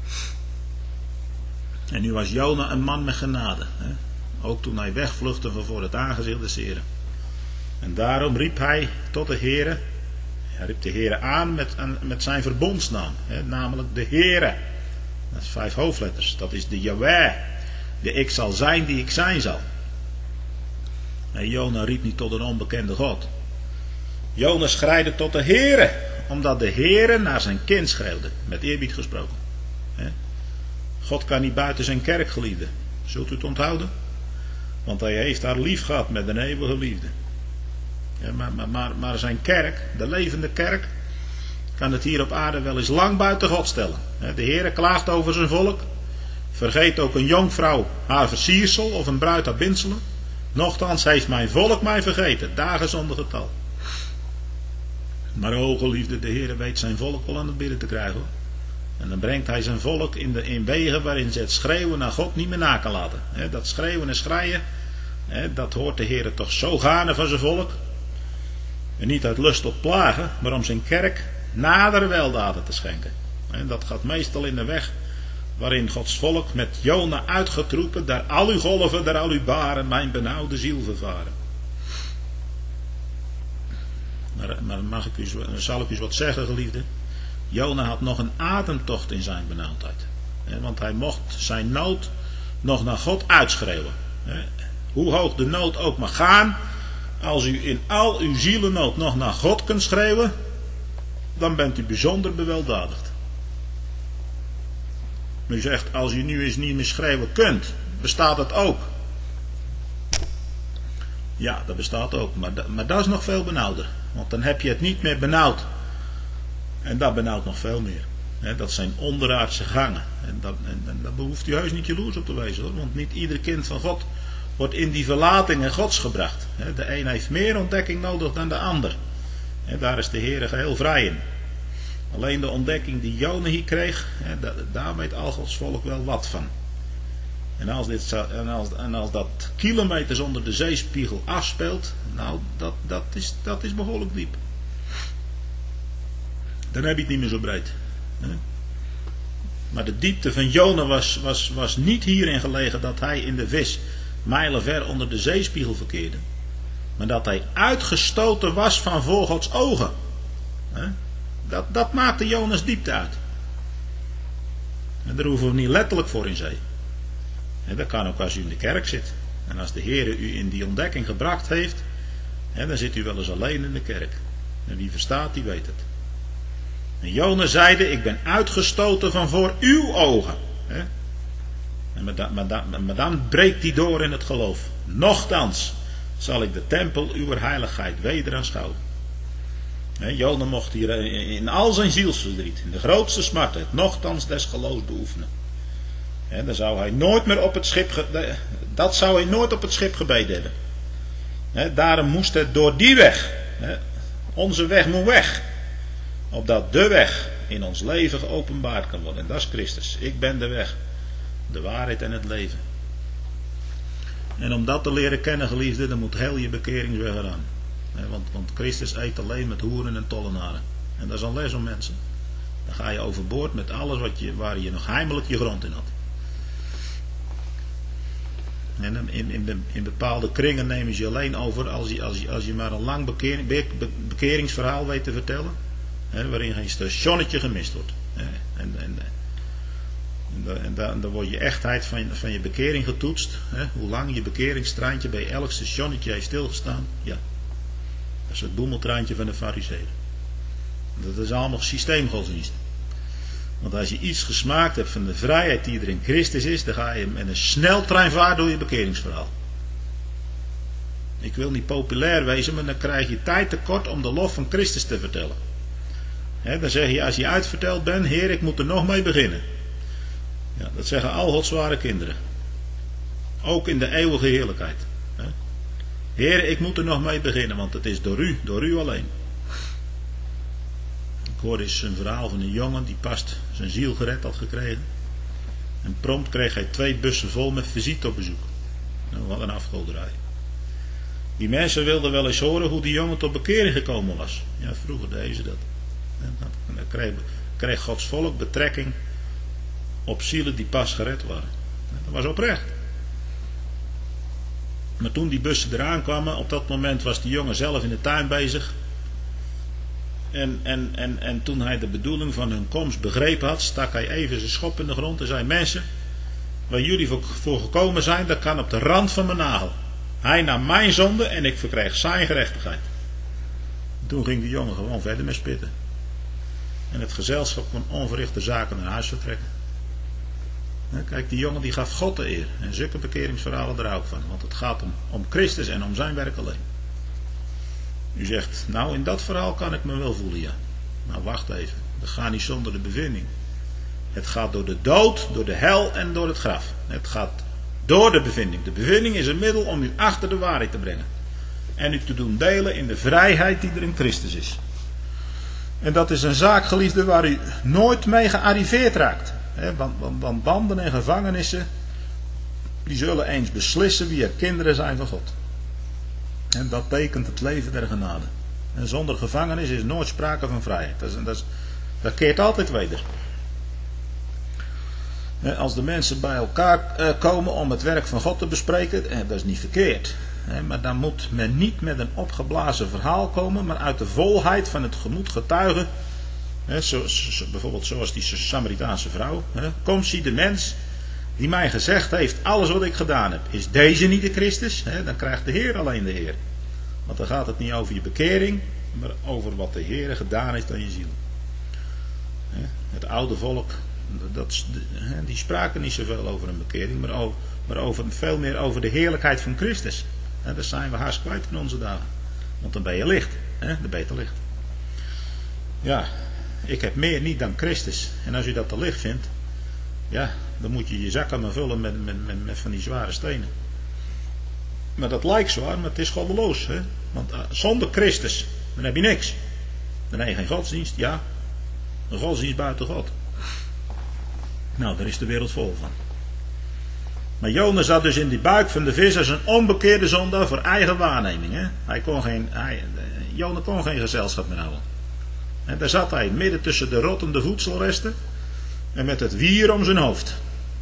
En nu was Jona een man met genade. He? Ook toen hij wegvluchtte van voor het aangezicht des Heren. En daarom riep hij tot de Heere. Hij riep de Heere aan met, met zijn verbondsnaam. Hè, namelijk de Heere. Dat is vijf hoofdletters. Dat is de Jahweh. De ik zal zijn die ik zijn zal. En Jona riep niet tot een onbekende God. Jona schreide tot de Heere. Omdat de Heere naar zijn kind schreeuwde. Met eerbied gesproken. Hè. God kan niet buiten zijn kerk geliefden. Zult u het onthouden? Want hij heeft haar lief gehad met een eeuwige liefde. Ja, maar, maar, maar, maar zijn kerk, de levende kerk, kan het hier op aarde wel eens lang buiten God stellen. De Heere klaagt over zijn volk. Vergeet ook een jonkvrouw haar versiersel of een bruid haar bindselen. Nochtans heeft mijn volk mij vergeten, dagen zonder getal. Maar o geliefde, de Heere weet zijn volk wel aan het bidden te krijgen. Hoor. En dan brengt hij zijn volk in, de, in wegen waarin ze het schreeuwen naar God niet meer na kan laten. Dat schreeuwen en schreien, dat hoort de Heere toch zo gaarne van zijn volk. En niet uit lust tot plagen, maar om zijn kerk nadere weldaden te schenken. En dat gaat meestal in de weg waarin Gods volk met Jona uitgetroepen, daar al uw golven, daar al uw baren, mijn benauwde ziel vervaren. Maar, maar mag ik u, zal ik u wat zeggen, geliefde? Jona had nog een ademtocht in zijn benauwdheid. Want hij mocht zijn nood nog naar God uitschreeuwen. Hoe hoog de nood ook mag gaan, als u in al uw zielennood nog naar God kunt schreeuwen, dan bent u bijzonder beweldadigd. U zegt, als u nu eens niet meer schreeuwen kunt, bestaat dat ook? Ja, dat bestaat ook, maar, maar dat is nog veel benauwder. Want dan heb je het niet meer benauwd. En dat benauwt nog veel meer. He, dat zijn onderaardse gangen. En, dat, en, en daar behoeft u heus niet jaloers op te wezen, hoor. Want niet ieder kind van God wordt in die verlatingen Gods gebracht. De een heeft meer ontdekking nodig dan de ander. En daar is de Heer geheel vrij in. Alleen de ontdekking die Jona hier kreeg, daar weet al Gods volk wel wat van. En als, dit, en als, en als dat kilometers onder de zeespiegel afspeelt, nou, dat, dat, is, dat is behoorlijk diep. Dan heb je het niet meer zo breed. Maar de diepte van Jona was, was, was niet hierin gelegen dat hij in de vis mijlen ver onder de zeespiegel verkeerde. Maar dat hij uitgestoten was van voor Gods ogen. Dat, dat maakte Jonas diepte uit. En daar hoeven we niet letterlijk voor in zee. En dat kan ook als u in de kerk zit. En als de Heer u in die ontdekking gebracht heeft, dan zit u wel eens alleen in de kerk. En wie verstaat, die weet het. En Jona zeide, ik ben uitgestoten van voor uw ogen. En maar, dan, maar, dan, maar dan breekt hij door in het geloof. Nochtans zal ik de tempel uw heiligheid weder aanschouwen. Jona mocht hier in al zijn zielsverdriet, in de grootste smart, het nochtans des geloofs beoefenen. He, dan zou hij nooit meer op het schip, dat zou hij nooit op het schip gebeden hebben. He, daarom moest het door die weg, he, onze weg moet weg, opdat de weg in ons leven geopenbaard kan worden. En dat is Christus. Ik ben de weg, de waarheid en het leven. En om dat te leren kennen, geliefde, dan moet heel je bekeringsweg eraan. He, want, want Christus eet alleen met hoeren en tollenaren. En dat is een les om mensen. Dan ga je overboord met alles wat je, waar je nog heimelijk je grond in had. En in, in, in bepaalde kringen nemen ze je alleen over als je, als je, als je maar een lang bekering, be, bekeringsverhaal weet te vertellen. Hè, waarin geen stationnetje gemist wordt. Hè, en, en, en, en, dan, dan wordt je echtheid van, van je bekering getoetst. Hè, hoe lang je bekeringstreintje bij elk stationnetje heeft stilgestaan. Ja, dat is het boemeltreintje van de farizeeën. Dat is allemaal systeemgodsdienst. Want als je iets gesmaakt hebt van de vrijheid die er in Christus is, dan ga je met een sneltreinvaart door je bekeringsverhaal. Ik wil niet populair wezen, maar dan krijg je tijd tekort om de lof van Christus te vertellen. He, dan zeg je, als je uitverteld bent, Heer, ik moet er nog mee beginnen. Ja, dat zeggen al Gods ware kinderen. Ook in de eeuwige heerlijkheid. He. Heer, ik moet er nog mee beginnen, want het is door u, door u alleen. Ik hoorde eens een verhaal van een jongen die pas zijn ziel gered had gekregen. En prompt kreeg hij twee bussen vol met visite op bezoek. Nou, wat een afgoderij. Die mensen wilden wel eens horen hoe die jongen tot bekering gekomen was. Ja, vroeger deden ze dat. En dan kreeg, kreeg Gods volk betrekking op zielen die pas gered waren. Dat was oprecht. Maar toen die bussen eraan kwamen, op dat moment was die jongen zelf in de tuin bezig. En, en, en, en toen hij de bedoeling van hun komst begrepen had, stak hij even zijn schop in de grond en zei: mensen, waar jullie voor, voor gekomen zijn, dat kan op de rand van mijn nagel. Hij nam mijn zonde en ik verkreeg zijn gerechtigheid. Toen ging die jongen gewoon verder met spitten. En het gezelschap kon onverrichte zaken naar huis vertrekken. Kijk, die jongen die gaf God de eer. En zulke bekeringsverhalen er ook van. Want het gaat om, om Christus en om zijn werk alleen. U zegt, nou in dat verhaal kan ik me wel voelen, ja. Nou wacht even, dat gaat niet zonder de bevinding. Het gaat door de dood, door de hel en door het graf. Het gaat door de bevinding. De bevinding is een middel om u achter de waarheid te brengen. En u te doen delen in de vrijheid die er in Christus is. En dat is een zaak, geliefde, waar u nooit mee gearriveerd raakt. Want, want, want banden en gevangenissen, die zullen eens beslissen wie er kinderen zijn van God. En dat tekent het leven der genade. En zonder gevangenis is nooit sprake van vrijheid. Dat, is, dat, is, dat keert altijd weder. Als de mensen bij elkaar komen om het werk van God te bespreken, dat is niet verkeerd. Maar dan moet men niet met een opgeblazen verhaal komen, maar uit de volheid van het gemoed getuigen. Zo, zo, bijvoorbeeld zoals die Samaritaanse vrouw. Kom, zie de mens die mij gezegd heeft, alles wat ik gedaan heb, is deze niet de Christus? Dan krijgt de Heer alleen de Heer. Want dan gaat het niet over je bekering, maar over wat de Heer gedaan heeft aan je ziel. Het oude volk, dat, die spraken niet zoveel over een bekering, maar, over, maar over, veel meer over de heerlijkheid van Christus. Dat zijn we haast kwijt in onze dagen. Want dan ben je licht, dan ben je te licht. Ja, ik heb meer niet dan Christus. En als je dat te licht vindt, ja, dan moet je je zakken maar vullen met, met, met, met van die zware stenen. Maar dat lijkt zwaar, maar het is goddeloos. Hè? Want uh, zonder Christus, dan heb je niks. Dan heb je geen godsdienst, ja. Een godsdienst buiten God. Nou, daar is de wereld vol van. Maar Jona zat dus in die buik van de vis als een onbekeerde zondaar voor eigen waarneming. Hè? Hij kon geen, hij, Jona kon geen gezelschap meer houden. En daar zat hij midden tussen de rottende voedselresten en met het wier om zijn hoofd.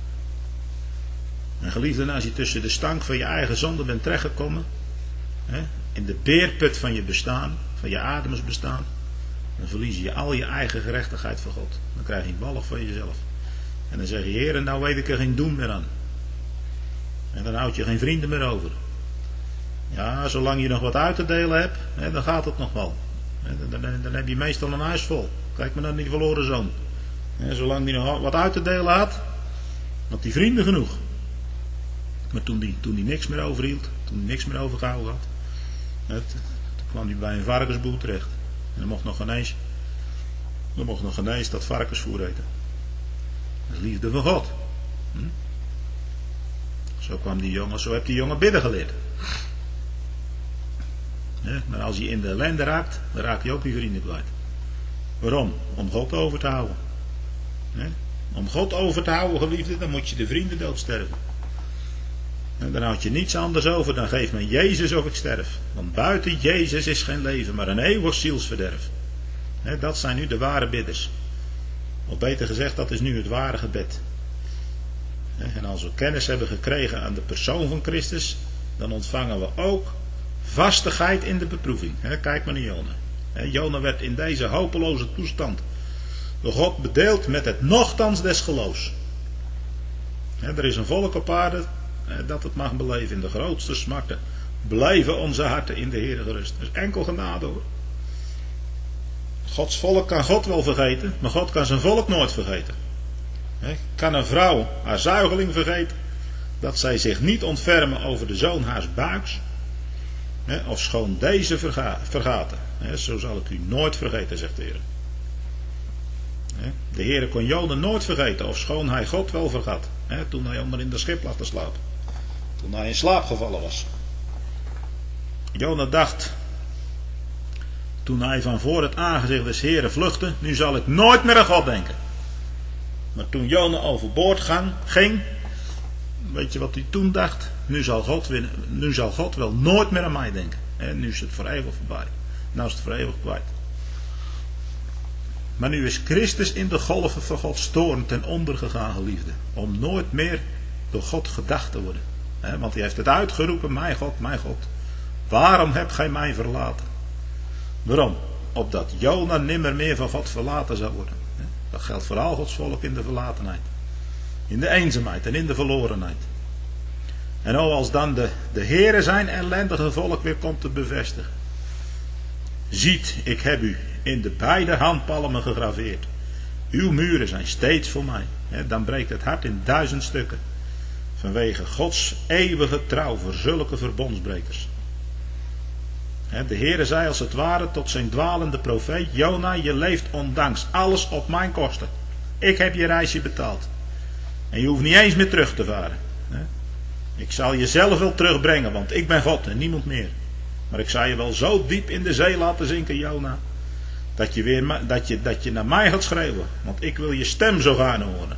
En geliefden, als je tussen de stank van je eigen zonde bent terechtgekomen, hè, in de beerput van je bestaan, van je ademsbestaan, dan verlies je al je eigen gerechtigheid voor God. Dan krijg je een ballig van jezelf. En dan zeg je, Heer, nou weet ik er geen doen meer aan. En dan houd je geen vrienden meer over. Ja, zolang je nog wat uit te delen hebt, hè, dan gaat het nog wel. Dan, dan, dan heb je meestal een huis vol. Kijk maar naar die verloren zoon. Hè, zolang die nog wat uit te delen had, had die vrienden genoeg. Maar toen hij toen die niks meer overhield, toen hij niks meer overgehouden had, het, toen kwam hij bij een varkensboer terecht. En dan mocht nog ineens, dan mocht nog ineens dat varkensvoer eten. Dat is liefde van God. Hm? Zo kwam die jongen, zo heeft die jongen bidden geleerd. Ja, maar als hij in de ellende raakt, dan raakt hij ook die vrienden kwijt. Waarom? Om God over te houden. Ja? Om God over te houden, geliefde, dan moet je de vrienden doodsterven. En dan houd je niets anders over dan geef me Jezus of ik sterf. Want buiten Jezus is geen leven, maar een eeuwig zielsverderf. Ja, dat zijn nu de ware bidders. Of beter gezegd, dat is nu het ware gebed. En als we kennis hebben gekregen aan de persoon van Christus, dan ontvangen we ook vastigheid in de beproeving. Kijk maar naar Jona. Jona werd in deze hopeloze toestand door God bedeeld met het nochtans des geloofs. Er is een volk op aarde dat het mag beleven in de grootste smarten. Blijven onze harten in de Heere gerust. Dat is enkel genade hoor. Gods volk kan God wel vergeten, maar God kan zijn volk nooit vergeten. Kan een vrouw haar zuigeling vergeten, dat zij zich niet ontfermen over de zoon haars buiks, of schoon deze verga, vergaten. Zo zal ik u nooit vergeten, zegt de Heer. De Heer kon Jona nooit vergeten, of schoon hij God wel vergat, toen hij onder in de schip lag te slapen. Toen hij in slaap gevallen was. Jona dacht, toen hij van voor het aangezicht des Heeren vluchtte, nu zal ik nooit meer aan God denken. Maar toen Jona overboord gang, ging, weet je wat hij toen dacht? Nu zal, God weer, nu zal God wel nooit meer aan mij denken. En nu is het voor eeuwig voorbij. Nou is het voor eeuwig kwijt. Maar nu is Christus in de golven van Gods toorn ten onder gegaan, geliefde. Om nooit meer door God gedacht te worden. Want hij heeft het uitgeroepen, mijn God, mijn God. Waarom hebt gij mij verlaten? Waarom? Opdat Jona nimmer meer van God verlaten zou worden. Dat geldt voor al Gods volk in de verlatenheid. In de eenzaamheid en in de verlorenheid. En o, als dan de, de Heere zijn ellendige volk weer komt te bevestigen. Ziet, ik heb u in de beide handpalmen gegraveerd. Uw muren zijn steeds voor mij. Dan breekt het hart in duizend stukken. Vanwege Gods eeuwige trouw voor zulke verbondsbrekers. De Heere zei als het ware tot zijn dwalende profeet: Jona, je leeft ondanks alles op mijn kosten. Ik heb je reisje betaald. En je hoeft niet eens meer terug te varen. Ik zal je zelf wel terugbrengen, want ik ben God en niemand meer. Maar ik zal je wel zo diep in de zee laten zinken, Jona, dat je, weer, dat je, dat je naar mij gaat schreeuwen. Want ik wil je stem zo gaan horen.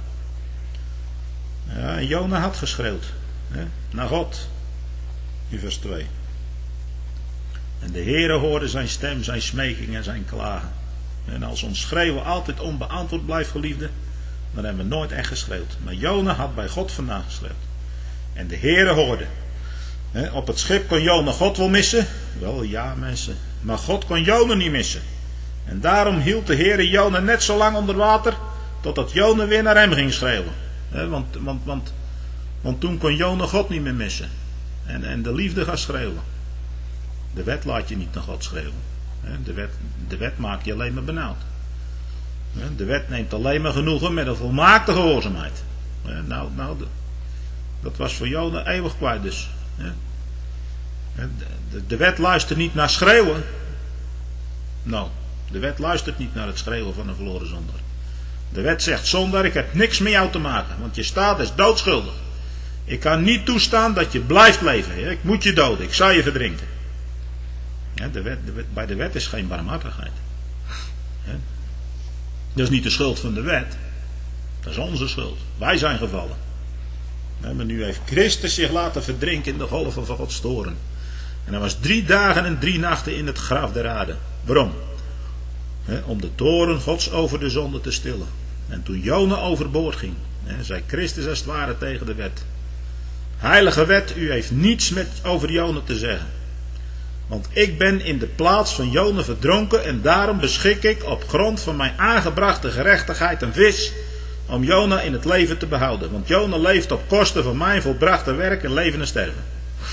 Ja, en Jona had geschreeuwd. Hè, naar God. In vers twee. En de Heere hoorde zijn stem, zijn smeking en zijn klagen. En als ons schreeuwen altijd onbeantwoord blijft, geliefde, dan hebben we nooit echt geschreeuwd. Maar Jona had bij God vandaan geschreeuwd. En de Heere hoorde. He, op het schip kon Jona God wel missen. Wel ja, mensen. Maar God kon Jona niet missen. En daarom hield de Heere Jona net zo lang onder water, totdat Jona weer naar hem ging schreeuwen. He, want, want, want, want toen kon Jona God niet meer missen. En, en de liefde gaat schreeuwen. De wet laat je niet naar God schreeuwen. He, de, wet, de wet maakt je alleen maar benauwd. He, de wet neemt alleen maar genoegen met een volmaakte gehoorzaamheid. He, nou, nou, de, dat was voor Jona eeuwig kwijt dus. He. De, de, de wet luistert niet naar schreeuwen. Nou, de wet luistert niet naar het schreeuwen van een verloren zondaar. De wet zegt: zondaar, ik heb niks met jou te maken, want je staat is doodschuldig. Ik kan niet toestaan dat je blijft leven. Ik moet je doden, ik zal je verdrinken. Ja, de wet, de wet, bij de wet is geen barmhartigheid. Ja. Dat is niet de schuld van de wet. Dat is onze schuld. Wij zijn gevallen. Ja, maar nu heeft Christus zich laten verdrinken in de golven van Gods toorn. En hij was drie dagen en drie nachten in het graf der aarde. Waarom? Ja, om de toorn Gods over de zonde te stillen. En toen Jona overboord ging, ja, zei Christus als het ware tegen de wet: heilige wet, u heeft niets met over Jona te zeggen. Want ik ben in de plaats van Jona verdronken en daarom beschik ik op grond van mijn aangebrachte gerechtigheid een vis om Jona in het leven te behouden. Want Jona leeft op kosten van mijn volbrachte werk en leven en sterven.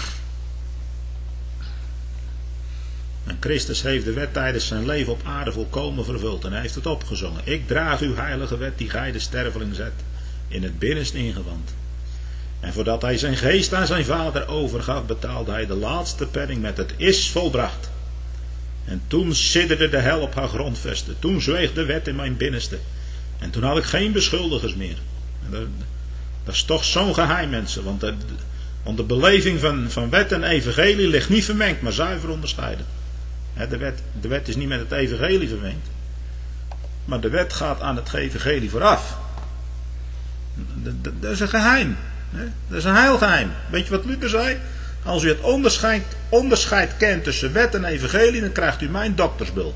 En Christus heeft de wet tijdens zijn leven op aarde volkomen vervuld en hij heeft het opgezongen. Ik draag uw heilige wet die gij de sterveling zet in het binnenste ingewand. En voordat hij zijn geest aan zijn vader overgaf, betaalde hij de laatste penning met het is volbracht. En toen sidderde de hel op haar grondvesten. Toen zweeg de wet in mijn binnenste. En toen had ik geen beschuldigers meer. En dat, dat is toch zo'n geheim, mensen. Want de, want de beleving van, van wet en evangelie ligt niet vermengd, maar zuiver onderscheiden. De wet, de wet is niet met het evangelie vermengd. Maar de wet gaat aan het evangelie vooraf. Dat, dat, dat is een geheim. Dat is een heilgeheim. Weet je wat Luther zei? Als u het onderscheid, onderscheid kent tussen wet en evangelie, dan krijgt u mijn doktersbul.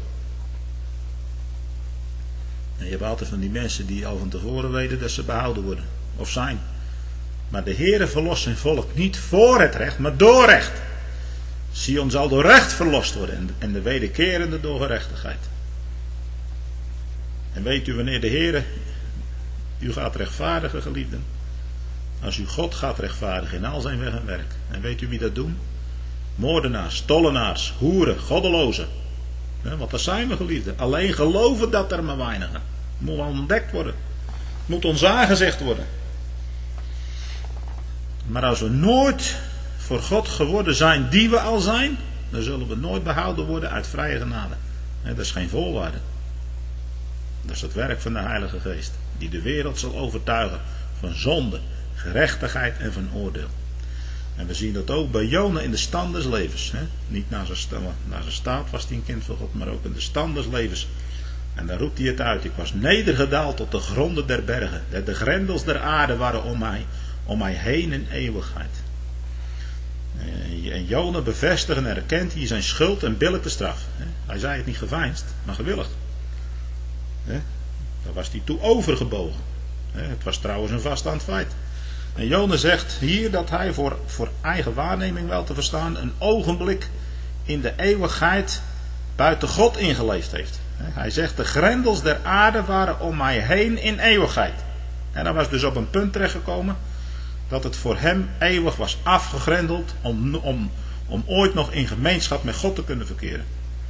En je hebt altijd van die mensen die al van tevoren weten dat ze behouden worden. Of zijn. Maar de Heere verlost zijn volk niet voor het recht, maar door recht. Sion zal door recht verlost worden en de wederkerende door gerechtigheid. En weet u wanneer de Heere u gaat rechtvaardigen, geliefden? Als u God gaat rechtvaardigen in al zijn weg en werk. En weet u wie dat doen? Moordenaars, tollenaars, hoeren, goddelozen. Ja, want dat zijn we, geliefden. Alleen geloven dat er maar weinigen. Het moet ontdekt worden. Het moet ons aangezegd worden. Maar als we nooit voor God geworden zijn die we al zijn, dan zullen we nooit behouden worden uit vrije genade. Dat is geen voorwaarde. Dat is het werk van de Heilige Geest. Die de wereld zal overtuigen van zonde, gerechtigheid en van oordeel. En we zien dat ook bij Jona in de stand des levens. Hè? Niet naar zijn, naar zijn staat was hij een kind van God, maar ook in de stand des levens. En dan roept hij het uit. Ik was nedergedaald tot de gronden der bergen. De grendels der aarde waren om mij, om mij heen in eeuwigheid. En Jona bevestigt en erkent hier zijn schuld en billijkt de straf. Hij zei het niet geveinsd, maar gewillig. Daar was hij toe overgebogen. Het was trouwens een vaststaand feit. En Jona zegt hier dat hij voor, voor eigen waarneming wel te verstaan een ogenblik in de eeuwigheid buiten God ingeleefd heeft. Hij zegt de grendels der aarde waren om mij heen in eeuwigheid. En hij was dus op een punt terechtgekomen dat het voor hem eeuwig was afgegrendeld om, om, om ooit nog in gemeenschap met God te kunnen verkeren.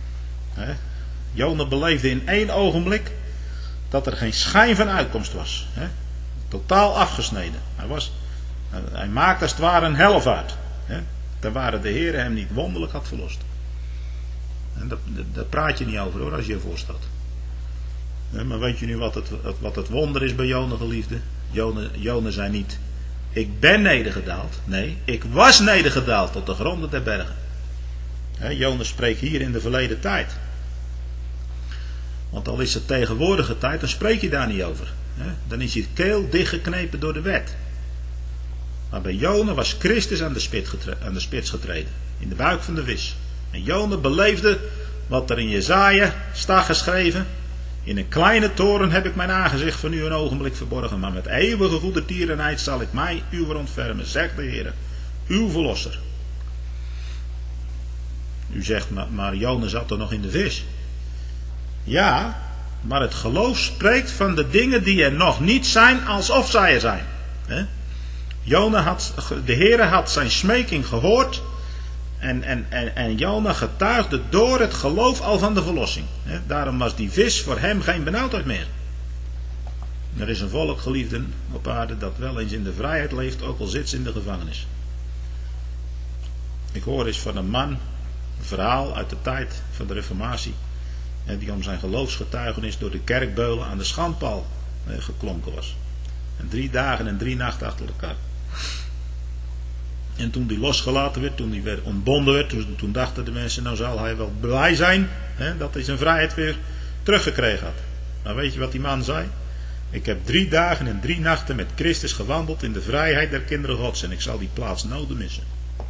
Jona beleefde in één ogenblik dat er geen schijn van uitkomst was. Totaal afgesneden. Hij, was, hij maakte als het ware een hellevaart. Daar waar de Heer hem niet wonderlijk had verlost. En dat, dat, daar praat je niet over hoor, als je ervoor staat. Maar weet je nu wat het, wat het wonder is bij Jona, geliefde? Jona, Jona zei niet, ik ben nedergedaald. Nee, ik was nedergedaald tot de gronden der bergen. Jona spreekt hier in de verleden tijd. Want al is het tegenwoordige tijd, dan spreek je daar niet over. Dan is je keel dichtgeknepen door de wet. Maar bij Jona was Christus aan de, spits getreden, aan de spits getreden. In de buik van de vis. En Jona beleefde wat er in Jesaja staat geschreven. In een kleine toren heb ik mijn aangezicht van u een ogenblik verborgen. Maar met eeuwige goedertierenheid zal ik mij uw ontfermen, zegt de Heer. Uw verlosser. U zegt, maar, maar Jona zat er nog in de vis. Ja, maar het geloof spreekt van de dingen die er nog niet zijn alsof zij er zijn. He? Jona had, de Heere had zijn smeking gehoord en, en, en, en Jona getuigde door het geloof al van de verlossing. He? Daarom was die vis voor hem geen benauwdheid meer. Er is een volk, geliefden, op aarde dat wel eens in de vrijheid leeft, ook al zit ze in de gevangenis. Ik hoor eens van een man, een verhaal uit de tijd van de Reformatie, die om zijn geloofsgetuigenis door de kerkbeulen aan de schandpaal geklonken was. En drie dagen en drie nachten achter elkaar. En toen die losgelaten werd, toen die werd ontbonden werd, toen, toen dachten de mensen, nou zal hij wel blij zijn hè, dat hij zijn vrijheid weer teruggekregen had. Nou weet je wat die man zei? Ik heb drie dagen en drie nachten met Christus gewandeld in de vrijheid der kinderen Gods en ik zal die plaats noden missen.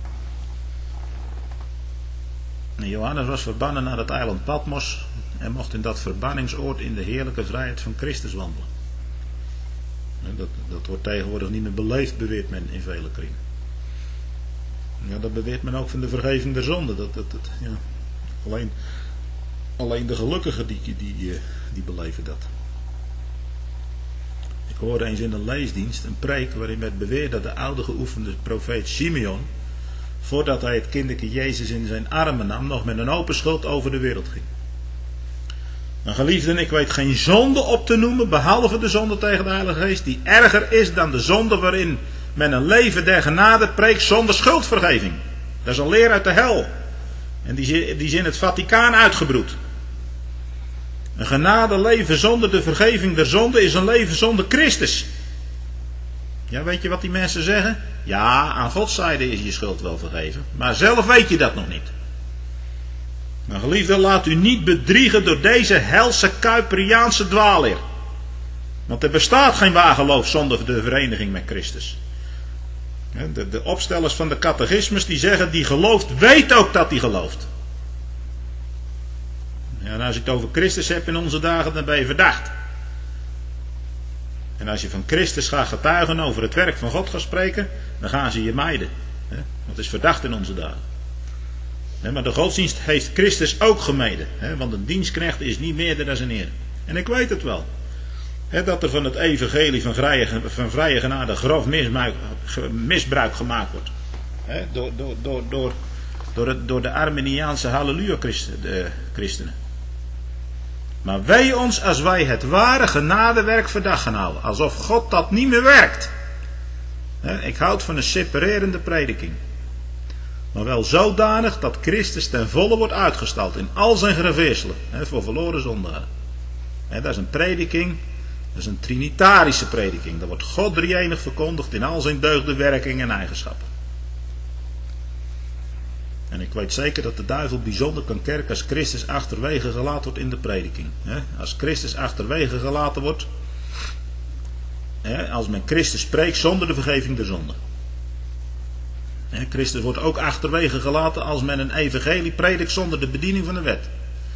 En Johannes was verbannen naar het eiland Patmos en mocht in dat verbanningsoord in de heerlijke vrijheid van Christus wandelen. Dat, dat wordt tegenwoordig niet meer beleefd, beweert men in vele kringen. Ja, dat beweert men ook van de vergeving der zonde. Dat, dat, dat, ja. alleen, alleen de gelukkigen die, die, die, die beleven dat. Ik hoorde eens in een leesdienst een preek waarin werd beweerd dat de oude geoefende profeet Simeon, voordat hij het kinderke Jezus in zijn armen nam, nog met een open schild over de wereld ging. Nou geliefden, ik weet geen zonde op te noemen, behalve de zonde tegen de Heilige Geest, die erger is dan de zonde waarin met een leven der genade preekt zonder schuldvergeving. Dat is een leer uit de hel. En die, die is in het Vaticaan uitgebroed. Een genade leven zonder de vergeving der zonde is een leven zonder Christus. Ja, weet je wat die mensen zeggen? Ja, aan Gods zijde is je schuld wel vergeven. Maar zelf weet je dat nog niet. Maar geliefde, laat u niet bedriegen door deze helse Kuiperiaanse dwaalleer. Want er bestaat geen waar geloof zonder de vereniging met Christus. De, de opstellers van de catechismus die zeggen, die gelooft, weet ook dat hij gelooft. Ja, en als je het over Christus hebt in onze dagen, dan ben je verdacht. En als je van Christus gaat getuigen, over het werk van God gaat spreken, dan gaan ze je mijden. Want het is verdacht in onze dagen. Maar de godsdienst heeft Christus ook gemeden. Want een dienstknecht is niet meerder dan zijn eer. En ik weet het wel. Dat er van het evangelie van vrije, van vrije genade grof misbruik, misbruik gemaakt wordt. Door, door, door, door, door, het, door de Arminiaanse halleluja-christenen. Maar wee ons als wij het ware genadewerk verdacht gaan houden. Alsof God dat niet meer werkt. Ik houd van een separerende prediking. Maar wel zodanig dat Christus ten volle wordt uitgestald in al zijn gereveerselen. Voor verloren zondaren. Dat is een prediking. Dat is een trinitarische prediking. Dat wordt God drie-enig verkondigd in al zijn deugden, werkingen en eigenschappen. En ik weet zeker dat de duivel bijzonder kan kerken als Christus achterwege gelaten wordt in de prediking. Als Christus achterwege gelaten wordt. Als men Christus spreekt zonder de vergeving der zonde. Christus wordt ook achterwege gelaten als men een evangelie predikt zonder de bediening van de wet.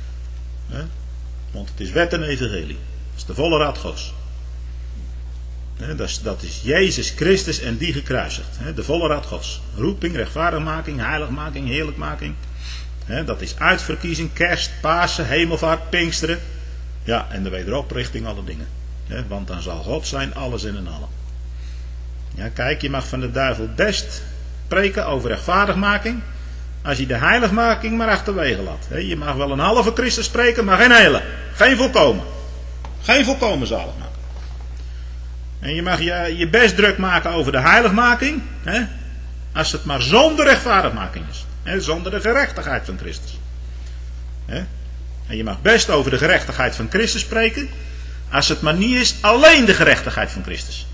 Want het is wet en evangelie. Dat is de volle raad Gods. Dat is, dat is Jezus Christus en die gekruisigd. De volle raad Gods. Roeping, rechtvaardigmaking, heiligmaking, heerlijkmaking. Dat is uitverkiezing, kerst, Pasen, hemelvaart, Pinksteren. Ja, en de wederoprichting alle dingen. Want dan zal God zijn alles in en allen. Ja, kijk, je mag van de duivel best preken over rechtvaardigmaking. Als je de heiligmaking maar achterwege laat. Je mag wel een halve Christus spreken, maar geen hele. Geen volkomen. Geen volkomen zaligmaking. En je mag je, je best druk maken over de heiligmaking. Hè, als het maar zonder rechtvaardigmaking is. Hè, zonder de gerechtigheid van Christus. Hè. En je mag best over de gerechtigheid van Christus spreken. Als het maar niet is alleen de gerechtigheid van Christus.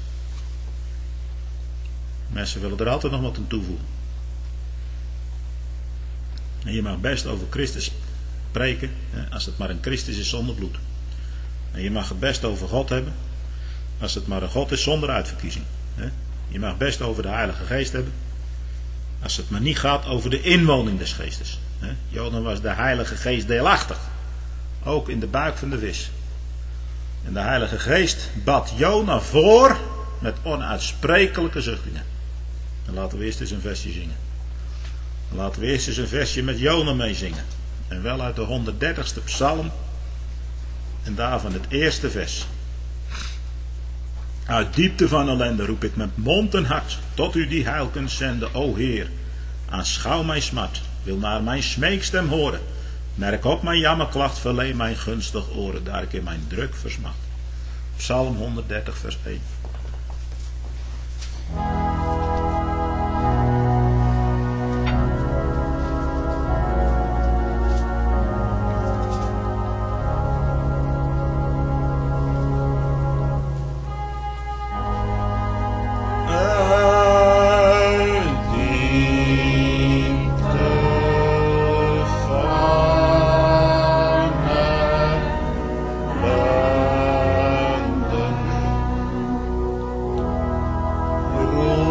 Mensen willen er altijd nog wat aan toevoegen. En je mag best over Christus spreken. Hè, als het maar een Christus is zonder bloed. En je mag het best over God hebben. Als het maar een God is zonder uitverkiezing. Je mag best over de Heilige Geest hebben. Als het maar niet gaat over de inwoning des Geestes. Jona was de Heilige Geest deelachtig. Ook in de buik van de vis. En de Heilige Geest bad Jona voor met onuitsprekelijke zuchtingen. En laten we eerst eens een versje zingen. En laten we eerst eens een versje met Jona meezingen. En wel uit de honderddertigste psalm. En daarvan het eerste vers. Uit diepte van ellende roep ik met mond en hart, tot u die heil kunt zenden, o Heer. Aanschouw mijn smart, wil naar mijn smeekstem horen. Merk op mijn jammerklacht, verleen mijn gunstig oren, daar ik in mijn druk versmacht. Psalm honderddertig vers één. Roep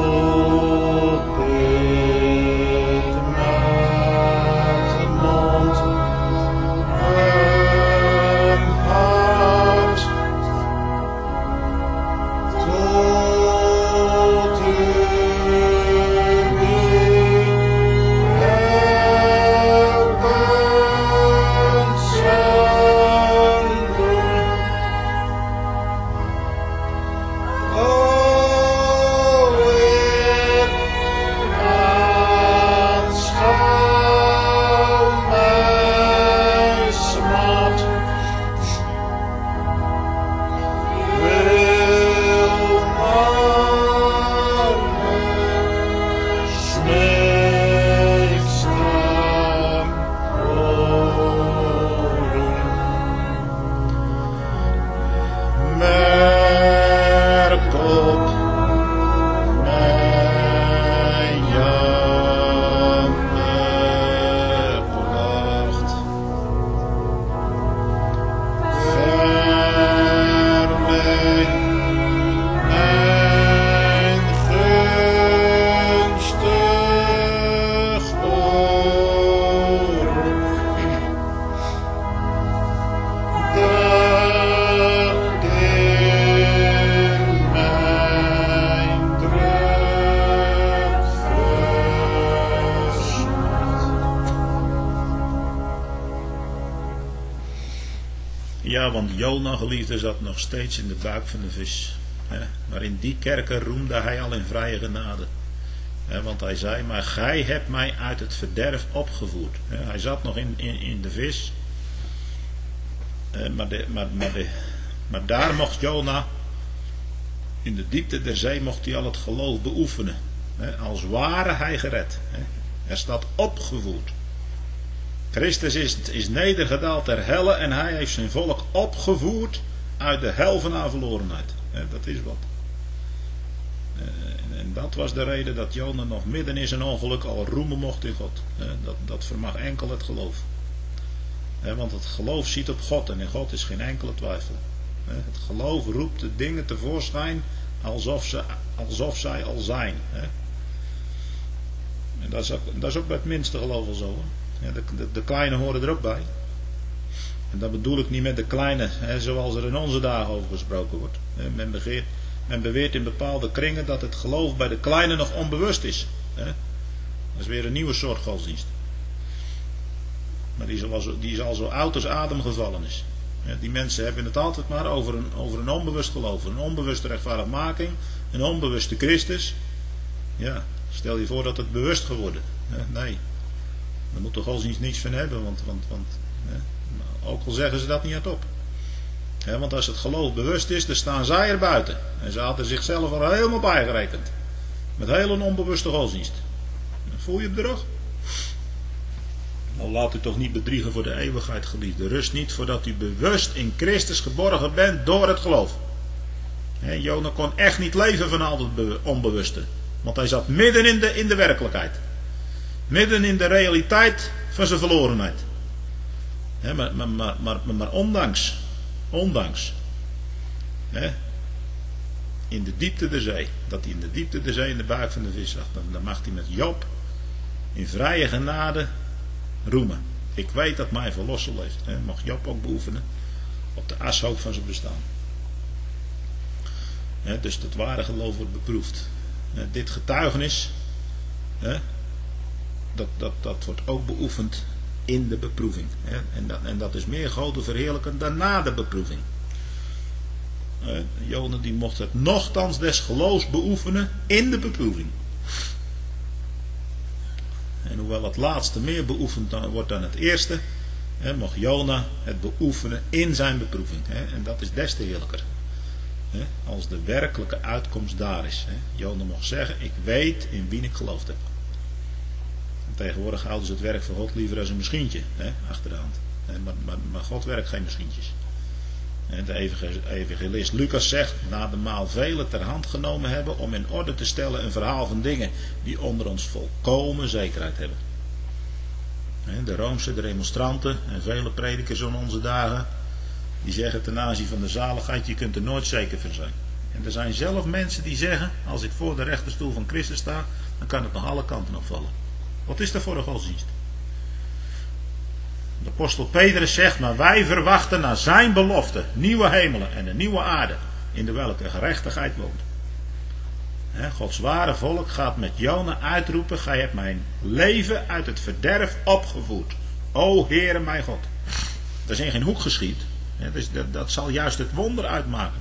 Ja, want Jona, geliefde, zat nog steeds in de buik van de vis. Hè? Maar in die kerken roemde hij al in vrije genade. Hè? Want hij zei, maar gij hebt mij uit het verderf opgevoerd. Hè? Hij zat nog in, in, in de vis. Eh, maar, de, maar, maar, de, maar daar mocht Jona, in de diepte der zee, mocht hij al het geloof beoefenen. Hè? Als ware hij gered. Hè? Er staat opgevoerd. Christus is, is nedergedaald ter helle en hij heeft zijn volk opgevoerd uit de hel van haar verlorenheid. Hè? Dat is wat. En, en dat was de reden dat Jona nog midden in zijn ongeluk al roemen mocht in God. Hè? Dat, dat vermag enkel het geloof. Hè? Want het geloof ziet op God en in God is geen enkele twijfel. Hè? Het geloof roept de dingen tevoorschijn alsof, ze, alsof zij al zijn. Hè? En dat is, ook, dat is ook bij het minste geloof al zo. Hè? Ja, de, de, de kleine horen er ook bij. En dat bedoel ik niet met de kleine, hè, zoals er in onze dagen over gesproken wordt. Men, begeert, men beweert in bepaalde kringen dat het geloof bij de kleine nog onbewust is. Hè. Dat is weer een nieuwe soort godsdienst. Maar die is al zo, die is al zo oud als Adam gevallen is. Ja, die mensen hebben het altijd maar over een, over een onbewust geloof. Een onbewuste rechtvaardigmaking. Een onbewuste Christus. Ja, stel je voor dat het bewust geworden. Nee. Daar moet de godsdienst niets van hebben, want, want, want hè, ook al zeggen ze dat niet hardop. Hè, want als het geloof bewust is, dan staan zij er buiten. En ze hadden zichzelf er helemaal bijgerekend. Met heel een onbewuste godsdienst. Voel je het terug? Nou, laat u toch niet bedriegen voor de eeuwigheid, geliefde. Rust niet voordat u bewust in Christus geborgen bent door het geloof. Hè, Jona kon echt niet leven van al het onbewuste. Want hij zat midden in de, in de werkelijkheid. Midden in de realiteit van zijn verlorenheid. He, maar, maar, maar, maar, maar ondanks, ondanks, he, in de diepte der zee, dat hij in de diepte der zee in de buik van de vis zag, dan, dan mag hij met Job in vrije genade roemen. Ik weet dat mij verlossel heeft. He, mag Job ook beoefenen op de ashoop van zijn bestaan. He, dus het ware geloof wordt beproefd. He, dit getuigenis, he, Dat, dat, dat wordt ook beoefend in de beproeving. Hè? En, dat, en dat is meer God te verheerlijken dan na de beproeving. Uh, Jona die mocht het nochtans des geloofs beoefenen in de beproeving. En hoewel het laatste meer beoefend dan, wordt dan het eerste, hè, mocht Jona het beoefenen in zijn beproeving. Hè? En dat is des te heerlijker. Hè? Als de werkelijke uitkomst daar is. Hè? Jona mocht zeggen, ik weet in wie ik geloofd heb. Tegenwoordig houden ze het werk van God liever als een machientje, hè, achter de hand. Maar, maar, maar God werkt geen machientjes. En de evangelist Lucas zegt, na de maal velen ter hand genomen hebben om in orde te stellen een verhaal van dingen die onder ons volkomen zekerheid hebben. De Roomse, de remonstranten en vele predikers in onze dagen, die zeggen ten aanzien van de zaligheid, je kunt er nooit zeker van zijn. En er zijn zelf mensen die zeggen, als ik voor de rechterstoel van Christus sta, dan kan het nog alle kanten opvallen. Wat is dat voor een godsdienst? De apostel Petrus zegt, maar wij verwachten naar zijn belofte nieuwe hemelen en een nieuwe aarde, in de welke gerechtigheid woont. He, Gods ware volk gaat met Jona uitroepen, gij hebt mijn leven uit het verderf opgevoerd. O Heere mijn God. Dat is in geen hoek geschied. He, dus dat, dat zal juist het wonder uitmaken.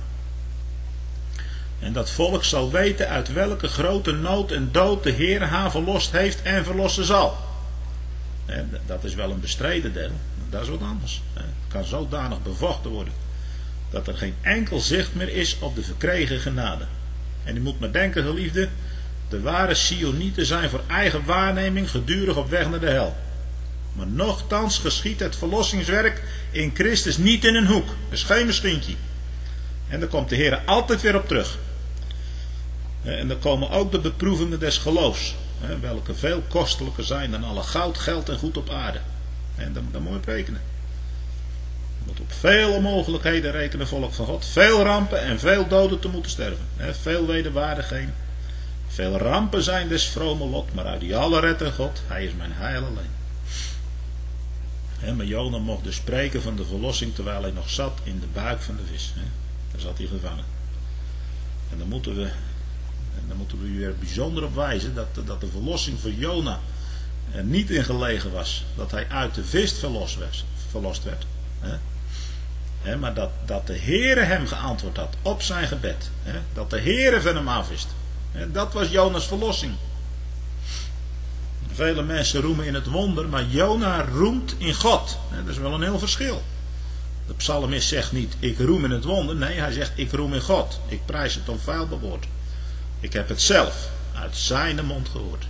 En dat volk zal weten uit welke grote nood en dood de Heer haar verlost heeft en verlossen zal. En dat is wel een bestreden deel. Dat is wat anders. Het kan zodanig bevochten worden dat er geen enkel zicht meer is op de verkregen genade. En u moet maar denken, geliefde, de ware Sionieten zijn voor eigen waarneming gedurig op weg naar de hel. Maar nochtans geschiet het verlossingswerk in Christus niet in een hoek. Dat is geen machientje. En daar komt de Heer altijd weer op terug. En dan komen ook de beproevingen des geloofs. Welke veel kostelijker zijn dan alle goud, geld en goed op aarde. En dan, dan moet je op rekenen. Je moet op veel onmogelijkheden rekenen, volk van God. Veel rampen en veel doden te moeten sterven. Veel wederwaardigheden. Veel rampen zijn des vrome lot. Maar uit die alle redden God. Hij is mijn heil alleen. Maar Jona mocht dus spreken van de verlossing terwijl hij nog zat in de buik van de vis. Daar zat hij gevangen. En dan moeten we, en dan moeten we u er bijzonder op wijzen dat, dat de verlossing voor Jona er niet in gelegen was. Dat hij uit de vis verlost werd. Verlost werd He, maar dat, dat de Heere hem geantwoord had op zijn gebed. He, dat de Heere van hem afwist. He, dat was Jona's verlossing. Vele mensen roemen in het wonder, maar Jona roemt in God. He, dat is wel een heel verschil. De psalmist zegt niet, ik roem in het wonder. Nee, hij zegt, ik roem in God. Ik prijs het onfeilbaar woord. Ik heb het zelf uit zijn mond gehoord.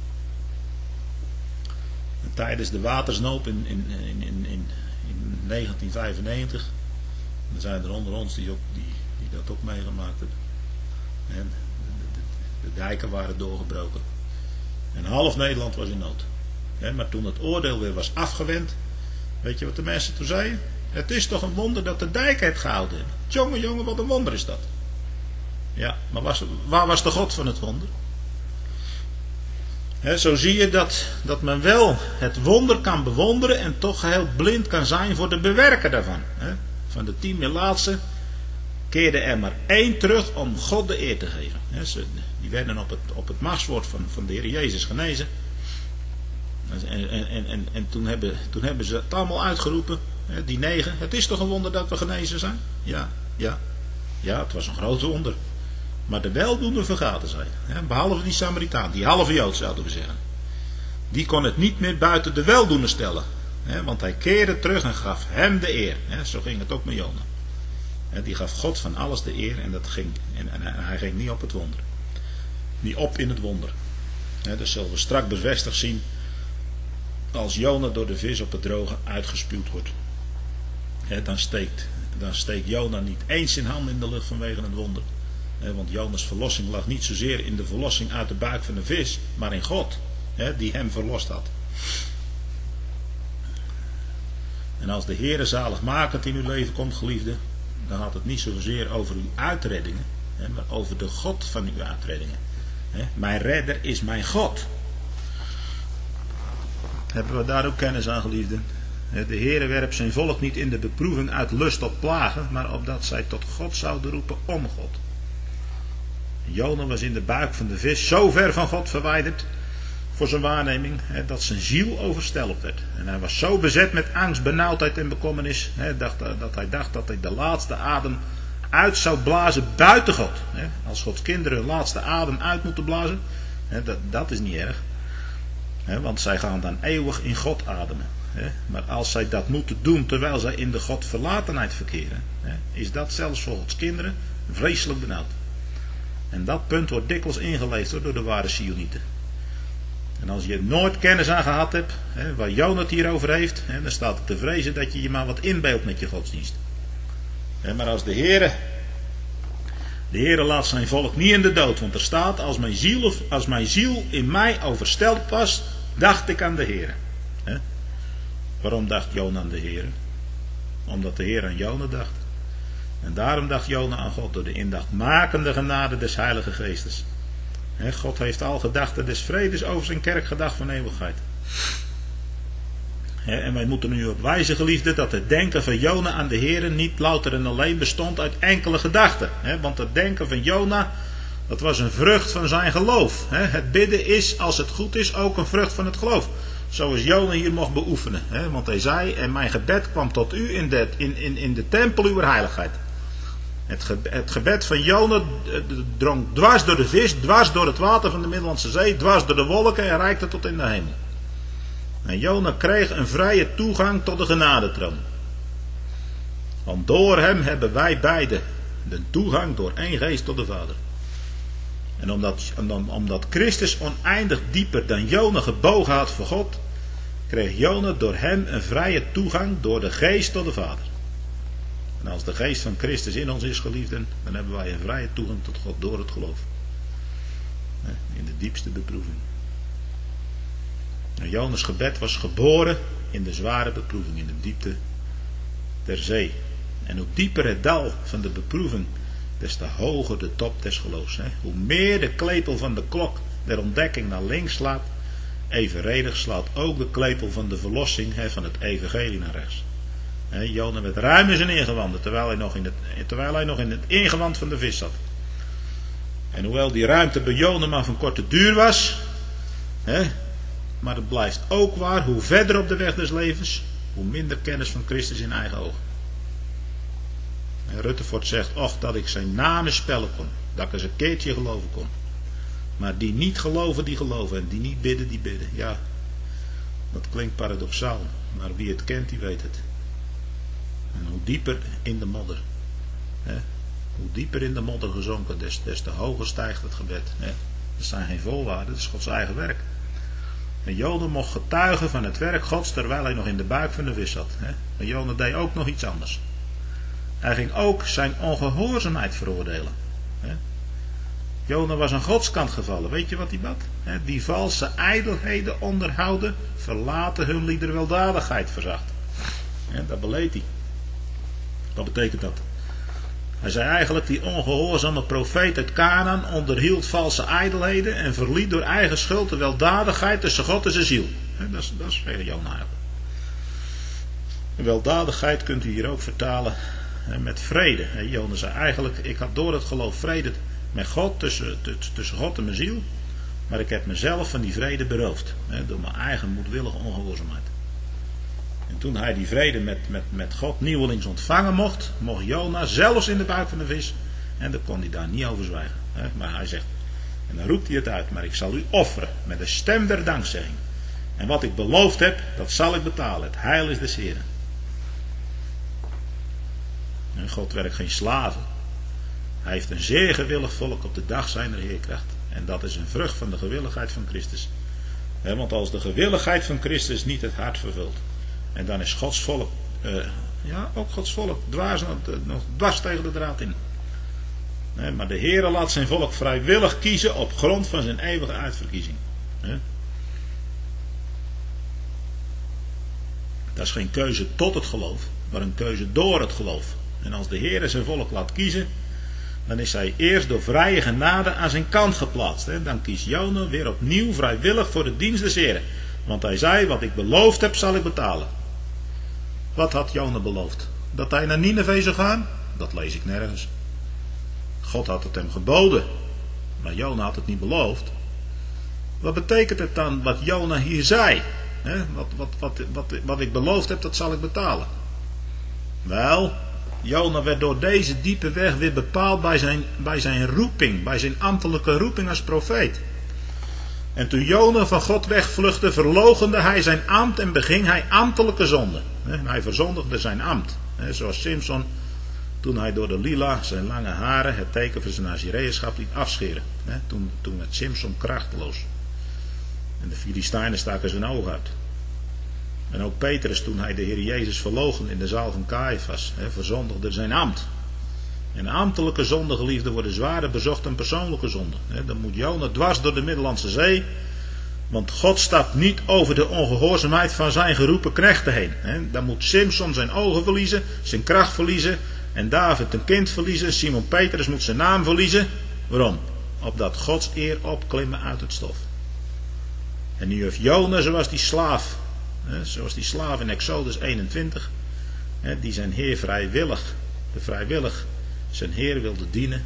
En tijdens de watersnood in, in, in, in, in negentien vijfennegentig. Er zijn er onder ons die, ook, die, die dat ook meegemaakt hebben. En de, de, de dijken waren doorgebroken. En half Nederland was in nood. En maar toen het oordeel weer was afgewend. Weet je wat de mensen toen zeiden? Het is toch een wonder dat de dijk het gehouden hebben. Jongen, jongen, wat een wonder is dat. Ja, maar was, waar was de God van het wonder? He, zo zie je dat, dat men wel het wonder kan bewonderen en toch heel blind kan zijn voor de bewerker daarvan. He, van de tien melaatsen keerde er maar één terug om God de eer te geven. He, ze, die werden op het, op het machtswoord van, van de Heer Jezus genezen. En, en, en, en, en toen, hebben, toen hebben ze het allemaal uitgeroepen, he, die negen. Het is toch een wonder dat we genezen zijn? Ja, ja, ja, het was een groot wonder. Maar de weldoener vergaten zij. Behalve die Samaritaan, die halve Jood zouden we zeggen. Die kon het niet meer buiten de weldoener stellen. Want hij keerde terug en gaf hem de eer. Zo ging het ook met Jona. Die gaf God van alles de eer en, dat ging, en hij ging niet op het wonder. Niet op in het wonder. Dus zullen we straks bevestigd zien als Jona door de vis op het droge uitgespuwd wordt. Dan steekt, dan steekt Jona niet eens zijn hand in de lucht vanwege het wonder. Want Jona's verlossing lag niet zozeer in de verlossing uit de buik van de vis, maar in God, die hem verlost had. En als de Heere zaligmakend in uw leven komt, geliefde, dan gaat het niet zozeer over uw uitreddingen, maar over de God van uw uitreddingen. Mijn redder is mijn God. Hebben we daar ook kennis aan, geliefden? De Heere werpt zijn volk niet in de beproeving uit lust op plagen, maar opdat zij tot God zouden roepen om God. Jona was in de buik van de vis zo ver van God verwijderd voor zijn waarneming, hè, dat zijn ziel overstelpt werd. En hij was zo bezet met angst, benauwdheid en bekommernis, hè, dacht, dat hij dacht dat hij de laatste adem uit zou blazen buiten God. Hè. Als Gods kinderen hun laatste adem uit moeten blazen, hè, dat, dat is niet erg. Hè, want zij gaan dan eeuwig in God ademen. Hè. Maar als zij dat moeten doen terwijl zij in de Godverlatenheid verkeren, hè, is dat zelfs voor Gods kinderen vreselijk benauwd. En dat punt wordt dikwijls ingeleefd door de ware Sionieten. En als je nooit kennis aan gehad hebt, hè, waar Jona het hier over heeft, hè, dan staat het te vrezen dat je je maar wat inbeeldt met je godsdienst. Hè, maar als de Heere, de Heere laat zijn volk niet in de dood, want er staat, als mijn ziel, als mijn ziel in mij overstelpt was, dacht ik aan de Heere. Hè? Waarom dacht Jona aan de Heere? Omdat de Heer aan Jona dacht. En daarom dacht Jona aan God door de indachtmakende genade des Heilige Geestes. He, God heeft al gedachten des vredes over zijn kerk gedacht van eeuwigheid. He, en wij moeten nu op wijzen, geliefden, dat het denken van Jona aan de Heere niet louter en alleen bestond uit enkele gedachten. He, want het denken van Jona, dat was een vrucht van zijn geloof. He, het bidden is, als het goed is, ook een vrucht van het geloof. Zoals Jona hier mocht beoefenen. He, want hij zei, en mijn gebed kwam tot u in de, in, in, in de tempel uw heiligheid. Het gebed, het gebed van Jona drong dwars door de vis, dwars door het water van de Middellandse Zee, dwars door de wolken en reikte tot in de hemel. En Jona kreeg een vrije toegang tot de genadetroon. Want door hem hebben wij beiden de toegang door één geest tot de Vader. En omdat, omdat Christus oneindig dieper dan Jona gebogen had voor God, kreeg Jona door hem een vrije toegang door de geest tot de Vader. En als de geest van Christus in ons is, geliefden, dan hebben wij een vrije toegang tot God door het geloof. In de diepste beproeving. En Jonas' gebed was geboren in de zware beproeving, in de diepte der zee. En hoe dieper het dal van de beproeving, des te hoger de top des geloofs. Hè. Hoe meer de klepel van de klok der ontdekking naar links slaat, evenredig slaat ook de klepel van de verlossing, hè, van het evangelie naar rechts. Hè, Jona werd ruim in zijn ingewanden, terwijl hij, nog in het, terwijl hij nog in het ingewand van de vis zat. En hoewel die ruimte bij Jona maar van korte duur was, hè, maar het blijft ook waar, hoe verder op de weg des levens, hoe minder kennis van Christus in eigen ogen. En Rutherford zegt, och dat ik zijn namen spellen kon. Dat ik eens een keertje geloven kon. Maar die niet geloven, die geloven. En die niet bidden, die bidden. Ja, dat klinkt paradoxaal. Maar wie het kent, die weet het. En hoe dieper in de modder. Hè, hoe dieper in de modder gezonken, des, des te hoger stijgt het gebed. Hè. Dat zijn geen voorwaarden, dat is Gods eigen werk. En Jona mocht getuigen van het werk Gods terwijl hij nog in de buik van de vis zat. Hè. En Jona deed ook nog iets anders. Hij ging ook zijn ongehoorzaamheid veroordelen. Hè. Jona was aan Gods kant gevallen. Weet je wat hij bad? Hè. Die valse ijdelheden onderhouden, verlaten hun lieder weldadigheid verzacht. Hè, dat beleed hij. Wat betekent dat? Hij zei eigenlijk, die ongehoorzame profeet uit Kanaan onderhield valse ijdelheden en verliet door eigen schuld de weldadigheid tussen God en zijn ziel. He, dat is, dat is tegen Jona eigenlijk. En weldadigheid kunt u hier ook vertalen he, met vrede. He, Jona zei eigenlijk, ik had door het geloof vrede met God, tussen, tussen God en mijn ziel, maar ik heb mezelf van die vrede beroofd. He, door mijn eigen moedwillige ongehoorzaamheid. En toen hij die vrede met, met, met God nieuwelings ontvangen mocht, mocht Jona zelfs in de buik van de vis. En dan kon hij daar niet over zwijgen. Hè? Maar hij zegt, en dan roept hij het uit, maar ik zal u offeren met de stem der dankzegging. En wat ik beloofd heb, dat zal ik betalen. Het heil is des Heren. En God werkt geen slaven. Hij heeft een zeer gewillig volk op de dag zijner heerkracht. En dat is een vrucht van de gewilligheid van Christus. Hè? Want als de gewilligheid van Christus niet het hart vervult, en dan is Gods volk, uh, ja, ook Gods volk, dwars, nog dwars tegen de draad in. Nee, maar de Heere laat zijn volk vrijwillig kiezen op grond van zijn eeuwige uitverkiezing. Nee. Dat is geen keuze tot het geloof, maar een keuze door het geloof. En als de Heere zijn volk laat kiezen, dan is hij eerst door vrije genade aan zijn kant geplaatst. Hè. Dan kiest Jona weer opnieuw vrijwillig voor de dienst des Heeren. Want hij zei, wat ik beloofd heb, zal ik betalen. Wat had Jona beloofd? Dat hij naar Nineve zou gaan? Dat lees ik nergens. God had het hem geboden. Maar Jona had het niet beloofd. Wat betekent het dan wat Jona hier zei? He, wat, wat, wat, wat, wat ik beloofd heb, dat zal ik betalen. Wel, Jona werd door deze diepe weg weer bepaald bij zijn, bij zijn roeping. Bij zijn ambtelijke roeping als profeet. En toen Jona van God wegvluchtte, verloochende hij zijn ambt en beging hij ambtelijke zonde. Hij verzondigde zijn ambt. Zoals Simson, toen hij door de lila, zijn lange haren, het teken van zijn Nazireënschap liet afscheren. Toen, toen werd Simson krachteloos. En de Filistijnen staken zijn ogen uit. En ook Petrus, toen hij de Heer Jezus verloochende in de zaal van Caiaphas, verzondigde zijn ambt. En ambtelijke zonden, geliefden, worden zwaarder bezocht dan persoonlijke zonden. Dan moet Jona dwars door de Middellandse Zee. Want God stapt niet over de ongehoorzaamheid van zijn geroepen knechten heen. Dan moet Simson zijn ogen verliezen, zijn kracht verliezen. En David een kind verliezen. Simon Petrus moet zijn naam verliezen. Waarom? Opdat Gods eer opklimmen uit het stof. En nu heeft Jona, zoals die slaaf. Zoals die slaaf in Exodus eenentwintig. Die zijn Heer vrijwillig. De vrijwillig zijn Heer wilde dienen.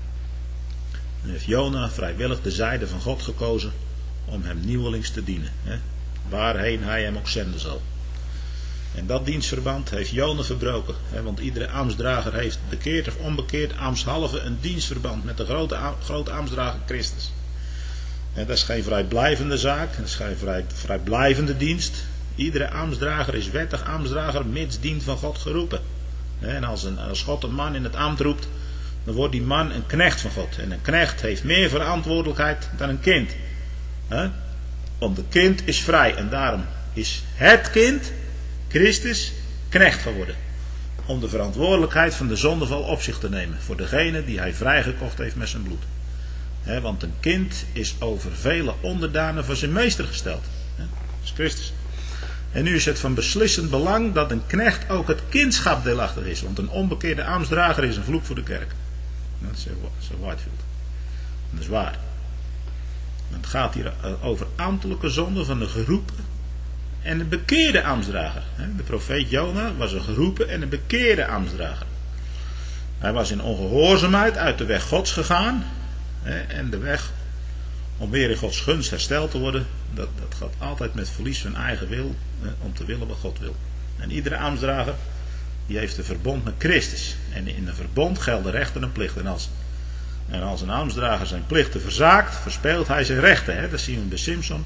En heeft Jona vrijwillig de zijde van God gekozen om hem nieuwelings te dienen. Hè, waarheen hij hem ook zenden zal. En dat dienstverband heeft Jona verbroken. Hè, want iedere ambtsdrager heeft bekeerd of onbekeerd ambtshalve een dienstverband met de grote, grote ambtsdrager Christus. En dat is geen vrijblijvende zaak. Dat is geen vrij, vrijblijvende dienst. Iedere ambtsdrager is wettig ambtsdrager mits dient van God geroepen. En als, een, als God een man in het ambt roept, dan wordt die man een knecht van God. En een knecht heeft meer verantwoordelijkheid dan een kind. He? Want de kind is vrij. En daarom is het kind, Christus, knecht geworden. Om de verantwoordelijkheid van de zondeval op zich te nemen. Voor degene die hij vrijgekocht heeft met zijn bloed. He? Want een kind is over vele onderdanen van zijn meester gesteld. He? Dat is Christus. En nu is het van beslissend belang dat een knecht ook het kindschap deelachtig is. Want een onbekeerde ambtsdrager is een vloek voor de kerk. Dat is Whitefield. Dat is waar. Het gaat hier over ambtelijke zonde van de geroepen en een bekeerde ambtsdrager. De profeet Jona was een geroepen en een bekeerde ambtsdrager. Hij was in ongehoorzaamheid uit de weg Gods gegaan. En de weg om weer in Gods gunst hersteld te worden, dat, dat gaat altijd met verlies van eigen wil, om te willen wat God wil. En iedere ambtsdrager die heeft een verbond met Christus. En in een verbond gelden rechten en plichten. En als, en als een ambtsdrager zijn plichten verzaakt, verspeelt hij zijn rechten. Hè? Dat zien we bij Simson.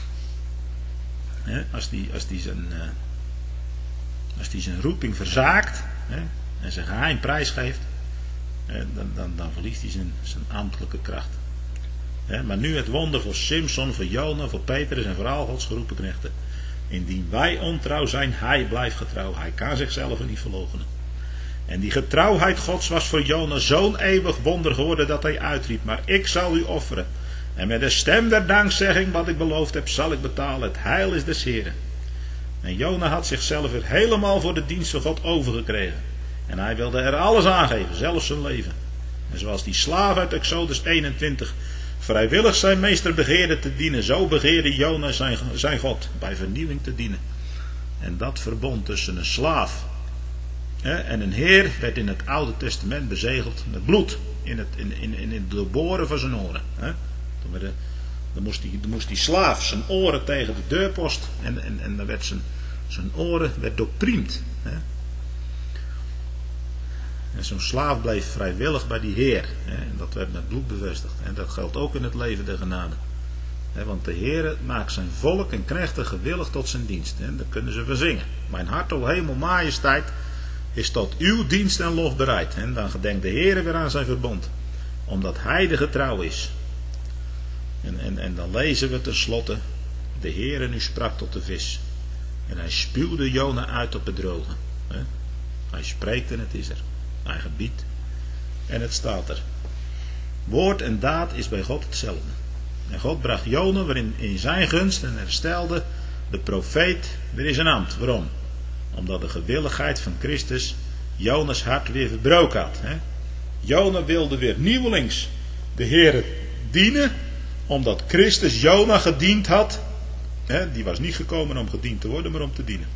Hè? Als die, als die zijn, uh, als die zijn roeping verzaakt, hè? En zijn geheim prijsgeeft, hè? Dan, dan, dan verliest hij zijn, zijn ambtelijke kracht. Hè? Maar nu het wonder voor Simson, voor Jona, voor Petrus en voor al Gods geroepen knechten. Indien wij ontrouw zijn, hij blijft getrouw. Hij kan zichzelf niet verloochenen. En die getrouwheid Gods was voor Jona zo'n eeuwig wonder geworden dat hij uitriep: maar ik zal u offeren. En met de stem der dankzegging wat ik beloofd heb, zal ik betalen. Het heil is des Heren. En Jona had zichzelf weer helemaal voor de dienst van God overgekregen. En hij wilde er alles aangeven, zelfs zijn leven. En zoals die slaaf uit Exodus eenentwintig vrijwillig zijn meester begeerde te dienen, zo begeerde Jona zijn, zijn God bij vernieuwing te dienen. En dat verbond tussen een slaaf hè, en een heer werd in het Oude Testament bezegeld met bloed in het, in, in, in het doorboren van zijn oren. Hè. Toen werden, dan, moest die, dan moest die slaaf zijn oren tegen de deurpost en, en, en dan werd zijn, zijn oren werd doorpriemd. Hè. En zo'n slaaf bleef vrijwillig bij die Heer. Hè, en dat werd met bloed bevestigd. En dat geldt ook in het leven der genade. Hè, want de Heer maakt zijn volk en knechten gewillig tot zijn dienst. En daar kunnen ze van zingen. Mijn hart, o hemel, majesteit, is tot uw dienst en lof bereid. En dan gedenkt de Heer weer aan zijn verbond. Omdat hij de getrouw is. En, en, en dan lezen we tenslotte: de Heer nu sprak tot de vis. En hij spuwde Jona uit op het droge. Hè. Hij spreekt en het is er. Hij gebiedt en het staat er. Woord en daad is bij God hetzelfde. En God bracht Jona weer in, in zijn gunst en herstelde de profeet weer in zijn ambt. Waarom? Omdat de gewilligheid van Christus Jonas hart weer verbroken had. Hè? Jona wilde weer nieuwelings de Heer dienen, omdat Christus Jona gediend had. Hè? Die was niet gekomen om gediend te worden, maar om te dienen.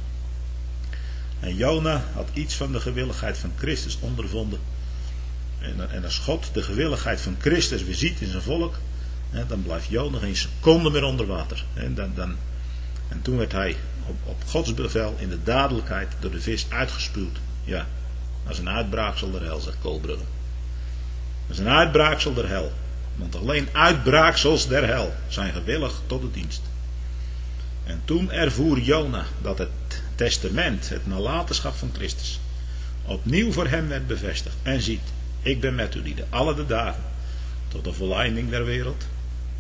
En Jona had iets van de gewilligheid van Christus ondervonden. En, en als God de gewilligheid van Christus weer ziet in zijn volk, hè, dan blijft Jona geen seconde meer onder water. En, dan, dan, en toen werd hij op, op Gods bevel in de dadelijkheid door de vis uitgespuwd. Ja, dat is een uitbraaksel der hel, zegt Koolbrugge. Dat is een uitbraaksel der hel. Want alleen uitbraaksels der hel zijn gewillig tot de dienst. En toen ervoer Jona dat het testament, het nalatenschap van Christus, opnieuw voor hem werd bevestigd. En ziet, ik ben met u lieden alle de dagen tot de volleinding der wereld.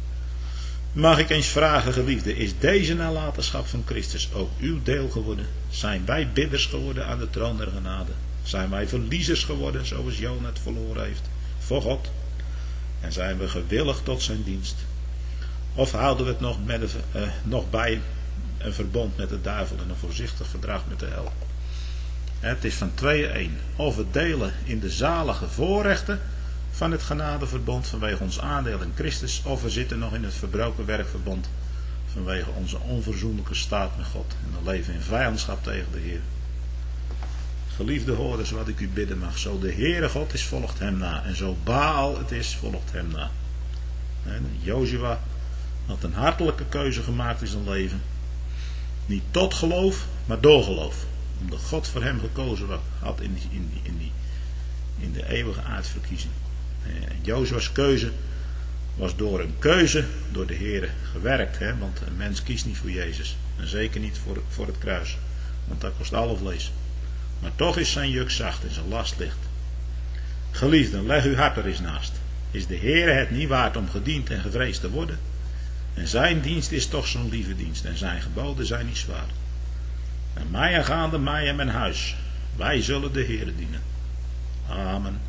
Mag ik eens vragen, geliefde, is deze nalatenschap van Christus ook uw deel geworden? Zijn wij bidders geworden aan de troon der genade? Zijn wij verliezers geworden zoals Jona het verloren heeft voor God? En zijn we gewillig tot zijn dienst? Of houden we het nog, met de, uh, nog bij een verbond met de duivel en een voorzichtig verdrag met de hel? Het is van tweeën één. Of we delen in de zalige voorrechten van het genadeverbond vanwege ons aandeel in Christus, of we zitten nog in het verbroken werkverbond vanwege onze onverzoenlijke staat met God en we leven in vijandschap tegen de Heer. Geliefde hoorders, wat ik u bidden mag, zo de Heere God is, volgt hem na, en zo Baal het is, volgt hem na. En Jozua had een hartelijke keuze gemaakt in zijn leven. Niet tot geloof, maar door geloof. Omdat God voor hem gekozen had in, die, in, die, in, die, in de eeuwige aardverkiezing. En Jozua's keuze was door een keuze door de Heere gewerkt. Hè? Want een mens kiest niet voor Jezus. En zeker niet voor, voor het kruis. Want dat kost alle vlees. Maar toch is zijn juk zacht en zijn last licht. Geliefden, leg uw hart er eens naast. Is de Heere het niet waard om gediend en gevreesd te worden? En zijn dienst is toch zo'n lieve dienst. En zijn geboden zijn niet zwaar. En mij aangaande, mij en mijn huis. Wij zullen de Heere dienen. Amen.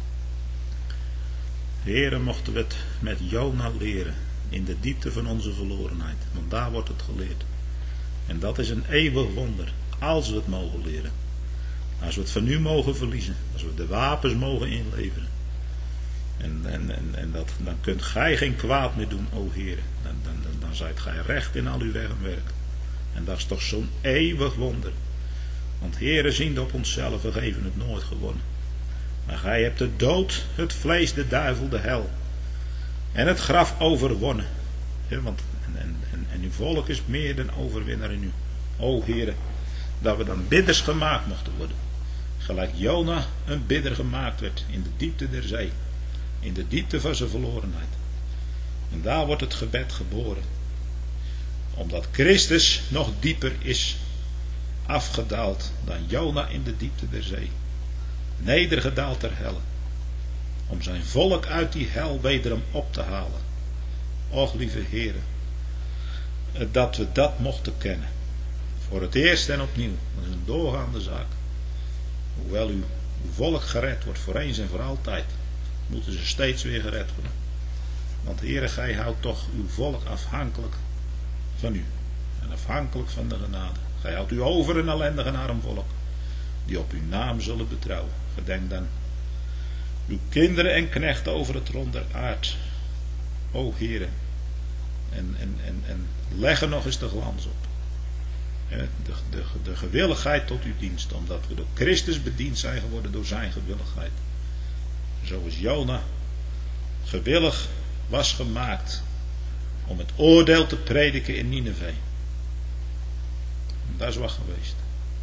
Heere, mochten we het met Jona leren. In de diepte van onze verlorenheid. Want daar wordt het geleerd. En dat is een eeuwig wonder. Als we het mogen leren. Als we het van u mogen verliezen. Als we de wapens mogen inleveren. En, en, en, en dat, dan kunt gij geen kwaad meer doen, o Heere. Dan, dan, dan, dan zijt gij recht in al uw weg en werk. En dat is toch zo'n eeuwig wonder. Want Heere, ziende op onszelf, we geven het nooit gewonnen. Maar gij hebt de dood, het vlees, de duivel, de hel. En het graf overwonnen. Ja, want, en, en, en, en uw volk is meer dan overwinnaar in u. O Heere, dat we dan bidders gemaakt mochten worden. Gelijk Jona een bidder gemaakt werd in de diepte der zee. In de diepte van zijn verlorenheid. En daar wordt het gebed geboren. Omdat Christus nog dieper is afgedaald dan Jona in de diepte der zee. Nedergedaald ter helle. Om zijn volk uit die hel wederom op te halen. Och lieve Heere, dat we dat mochten kennen. Voor het eerst en opnieuw. Dat is een doorgaande zaak. Hoewel uw, uw volk gered wordt voor eens en voor altijd, moeten ze steeds weer gered worden. Want Heere, gij houdt toch uw volk afhankelijk van u. En afhankelijk van de genade. Gij houdt u over een ellendig en arm volk, die op uw naam zullen betrouwen. Gedenk dan uw kinderen en knechten over het rond der aard. O Heere. En, en, en, en leg er nog eens de glans op. De, de, de gewilligheid tot uw dienst. Omdat we door Christus bediend zijn geworden door zijn gewilligheid. Zoals Jona gewillig was gemaakt om het oordeel te prediken in Nineve. Dat is wat geweest.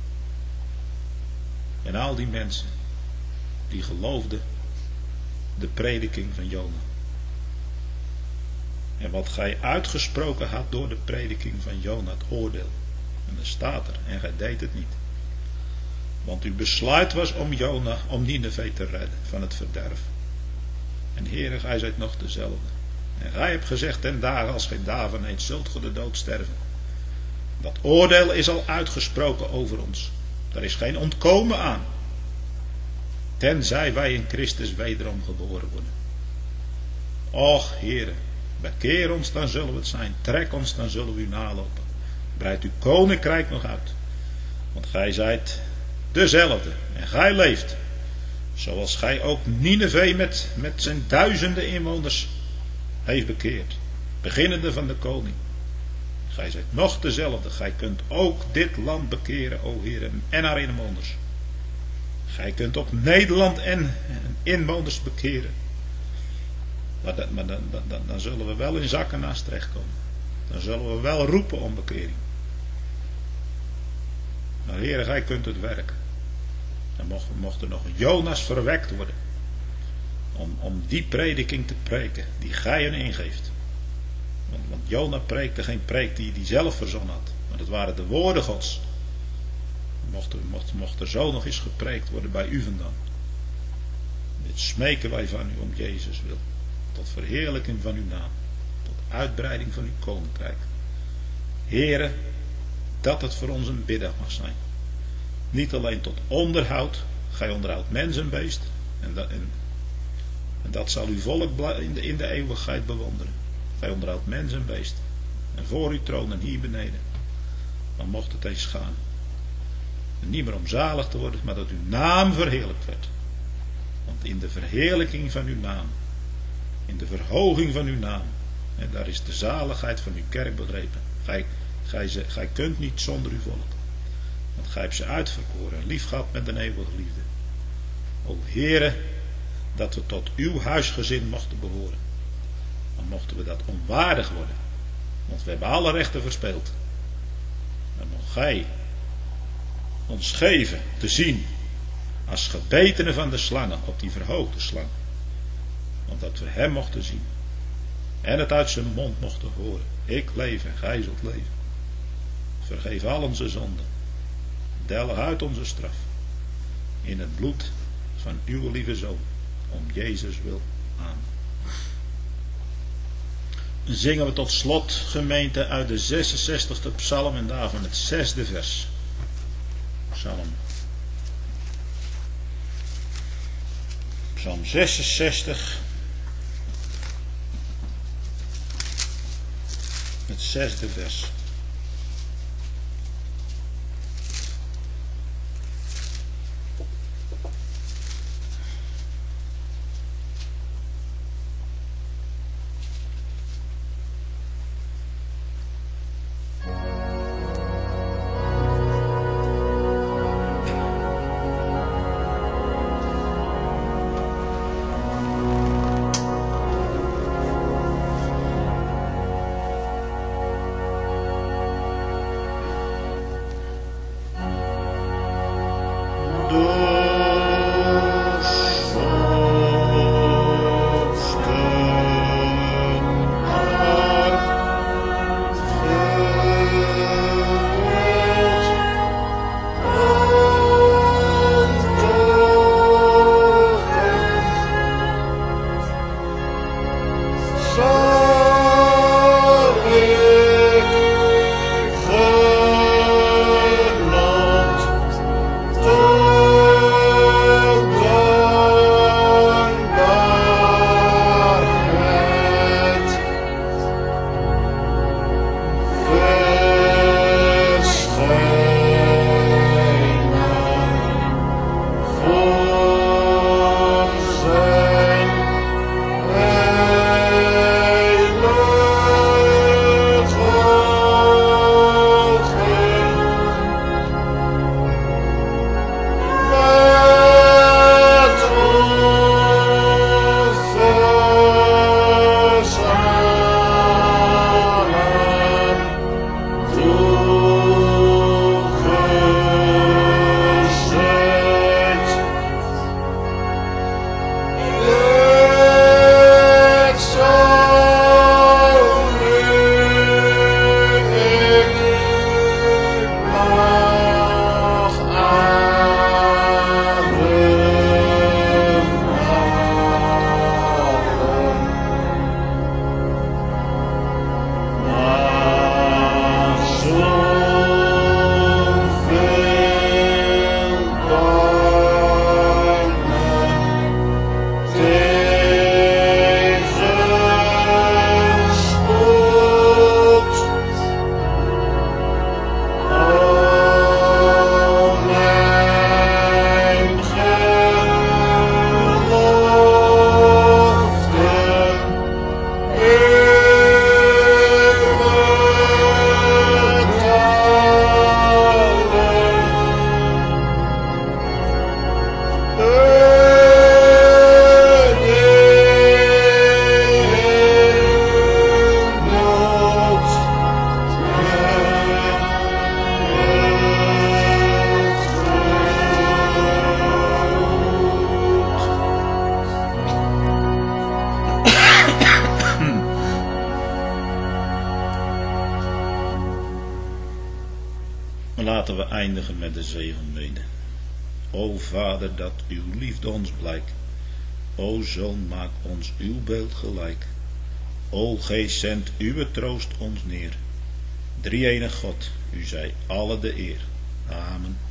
En al die mensen die geloofden de prediking van Jona. En wat gij uitgesproken had door de prediking van Jona, het oordeel. En dat staat er. En gij deed het niet. Want uw besluit was om Jona, om Nineve te redden van het verderf. En Heere, gij zijt nog dezelfde. En gij hebt gezegd ten dagen als gij daarvan eens zult ge de dood sterven. Dat oordeel is al uitgesproken over ons. Er is geen ontkomen aan. Tenzij wij in Christus wederom geboren worden. Och Heere, bekeer ons, dan zullen we het zijn. Trek ons, dan zullen we u nalopen. Breid uw koninkrijk nog uit. Want gij zijt dezelfde. En gij leeft. Zoals gij ook Nineve met, met zijn duizenden inwoners heeft bekeerd. Beginnende van de koning. Gij zijt nog dezelfde. Gij kunt ook dit land bekeren, o Heer, en haar inwoners. Gij kunt ook Nederland en inwoners bekeren. Maar, dat, maar dan, dan, dan, dan zullen we wel in zakken naast terechtkomen. Dan zullen we wel roepen om bekering. Maar Heer, gij kunt het werken. Dan mocht, mocht er nog een Jonas verwekt worden. Om, om die prediking te preken die gij hen ingeeft. Want, want Jona preekte geen preek die hij zelf verzonnen had. Maar dat waren de woorden Gods. Mocht er, mocht, mocht er zo nog eens gepreekt worden bij u vandaan. Dit smeken wij van u om Jezus wil. Tot verheerlijking van uw naam. Tot uitbreiding van uw koninkrijk. Heere, dat het voor ons een biddag mag zijn. Niet alleen tot onderhoud. Gij onderhoudt mens en beest. En dat, en, en dat zal uw volk in de, in de eeuwigheid bewonderen. Gij onderhoudt mens en beest. En voor uw troon en hier beneden. Dan mocht het eens gaan. En niet meer om zalig te worden, maar dat uw naam verheerlijkt werd. Want in de verheerlijking van uw naam. In de verhoging van uw naam. En daar is de zaligheid van uw kerk begrepen. Gij, gij, gij kunt niet zonder uw volk. Want gij hebt ze uitverkoren en lief gehad met een eeuwige liefde. O Heere, dat we tot uw huisgezin mochten behoren. Dan mochten we dat onwaardig worden. Want we hebben alle rechten verspeeld. Dan mocht gij ons geven te zien als gebetenen van de slangen op die verhoogde slang. Want dat we hem mochten zien. En het uit zijn mond mochten horen. Ik leef en gij zult leven. Vergeef al onze zonden. Delg uit onze straf. In het bloed van uw lieve Zoon. Om Jezus wil. Amen. Zingen we tot slot, gemeente, uit de zesenzestigste psalm en daarvan het zesde vers. Psalm. Psalm zesenzestig. Het zesde vers. Laten we eindigen met de zegenbeden. O Vader, dat uw liefde ons blijkt. O Zoon, maak ons uw beeld gelijk. O Geest, zend uw troost ons neer. Drie-enig God, u zij alle de eer. Amen.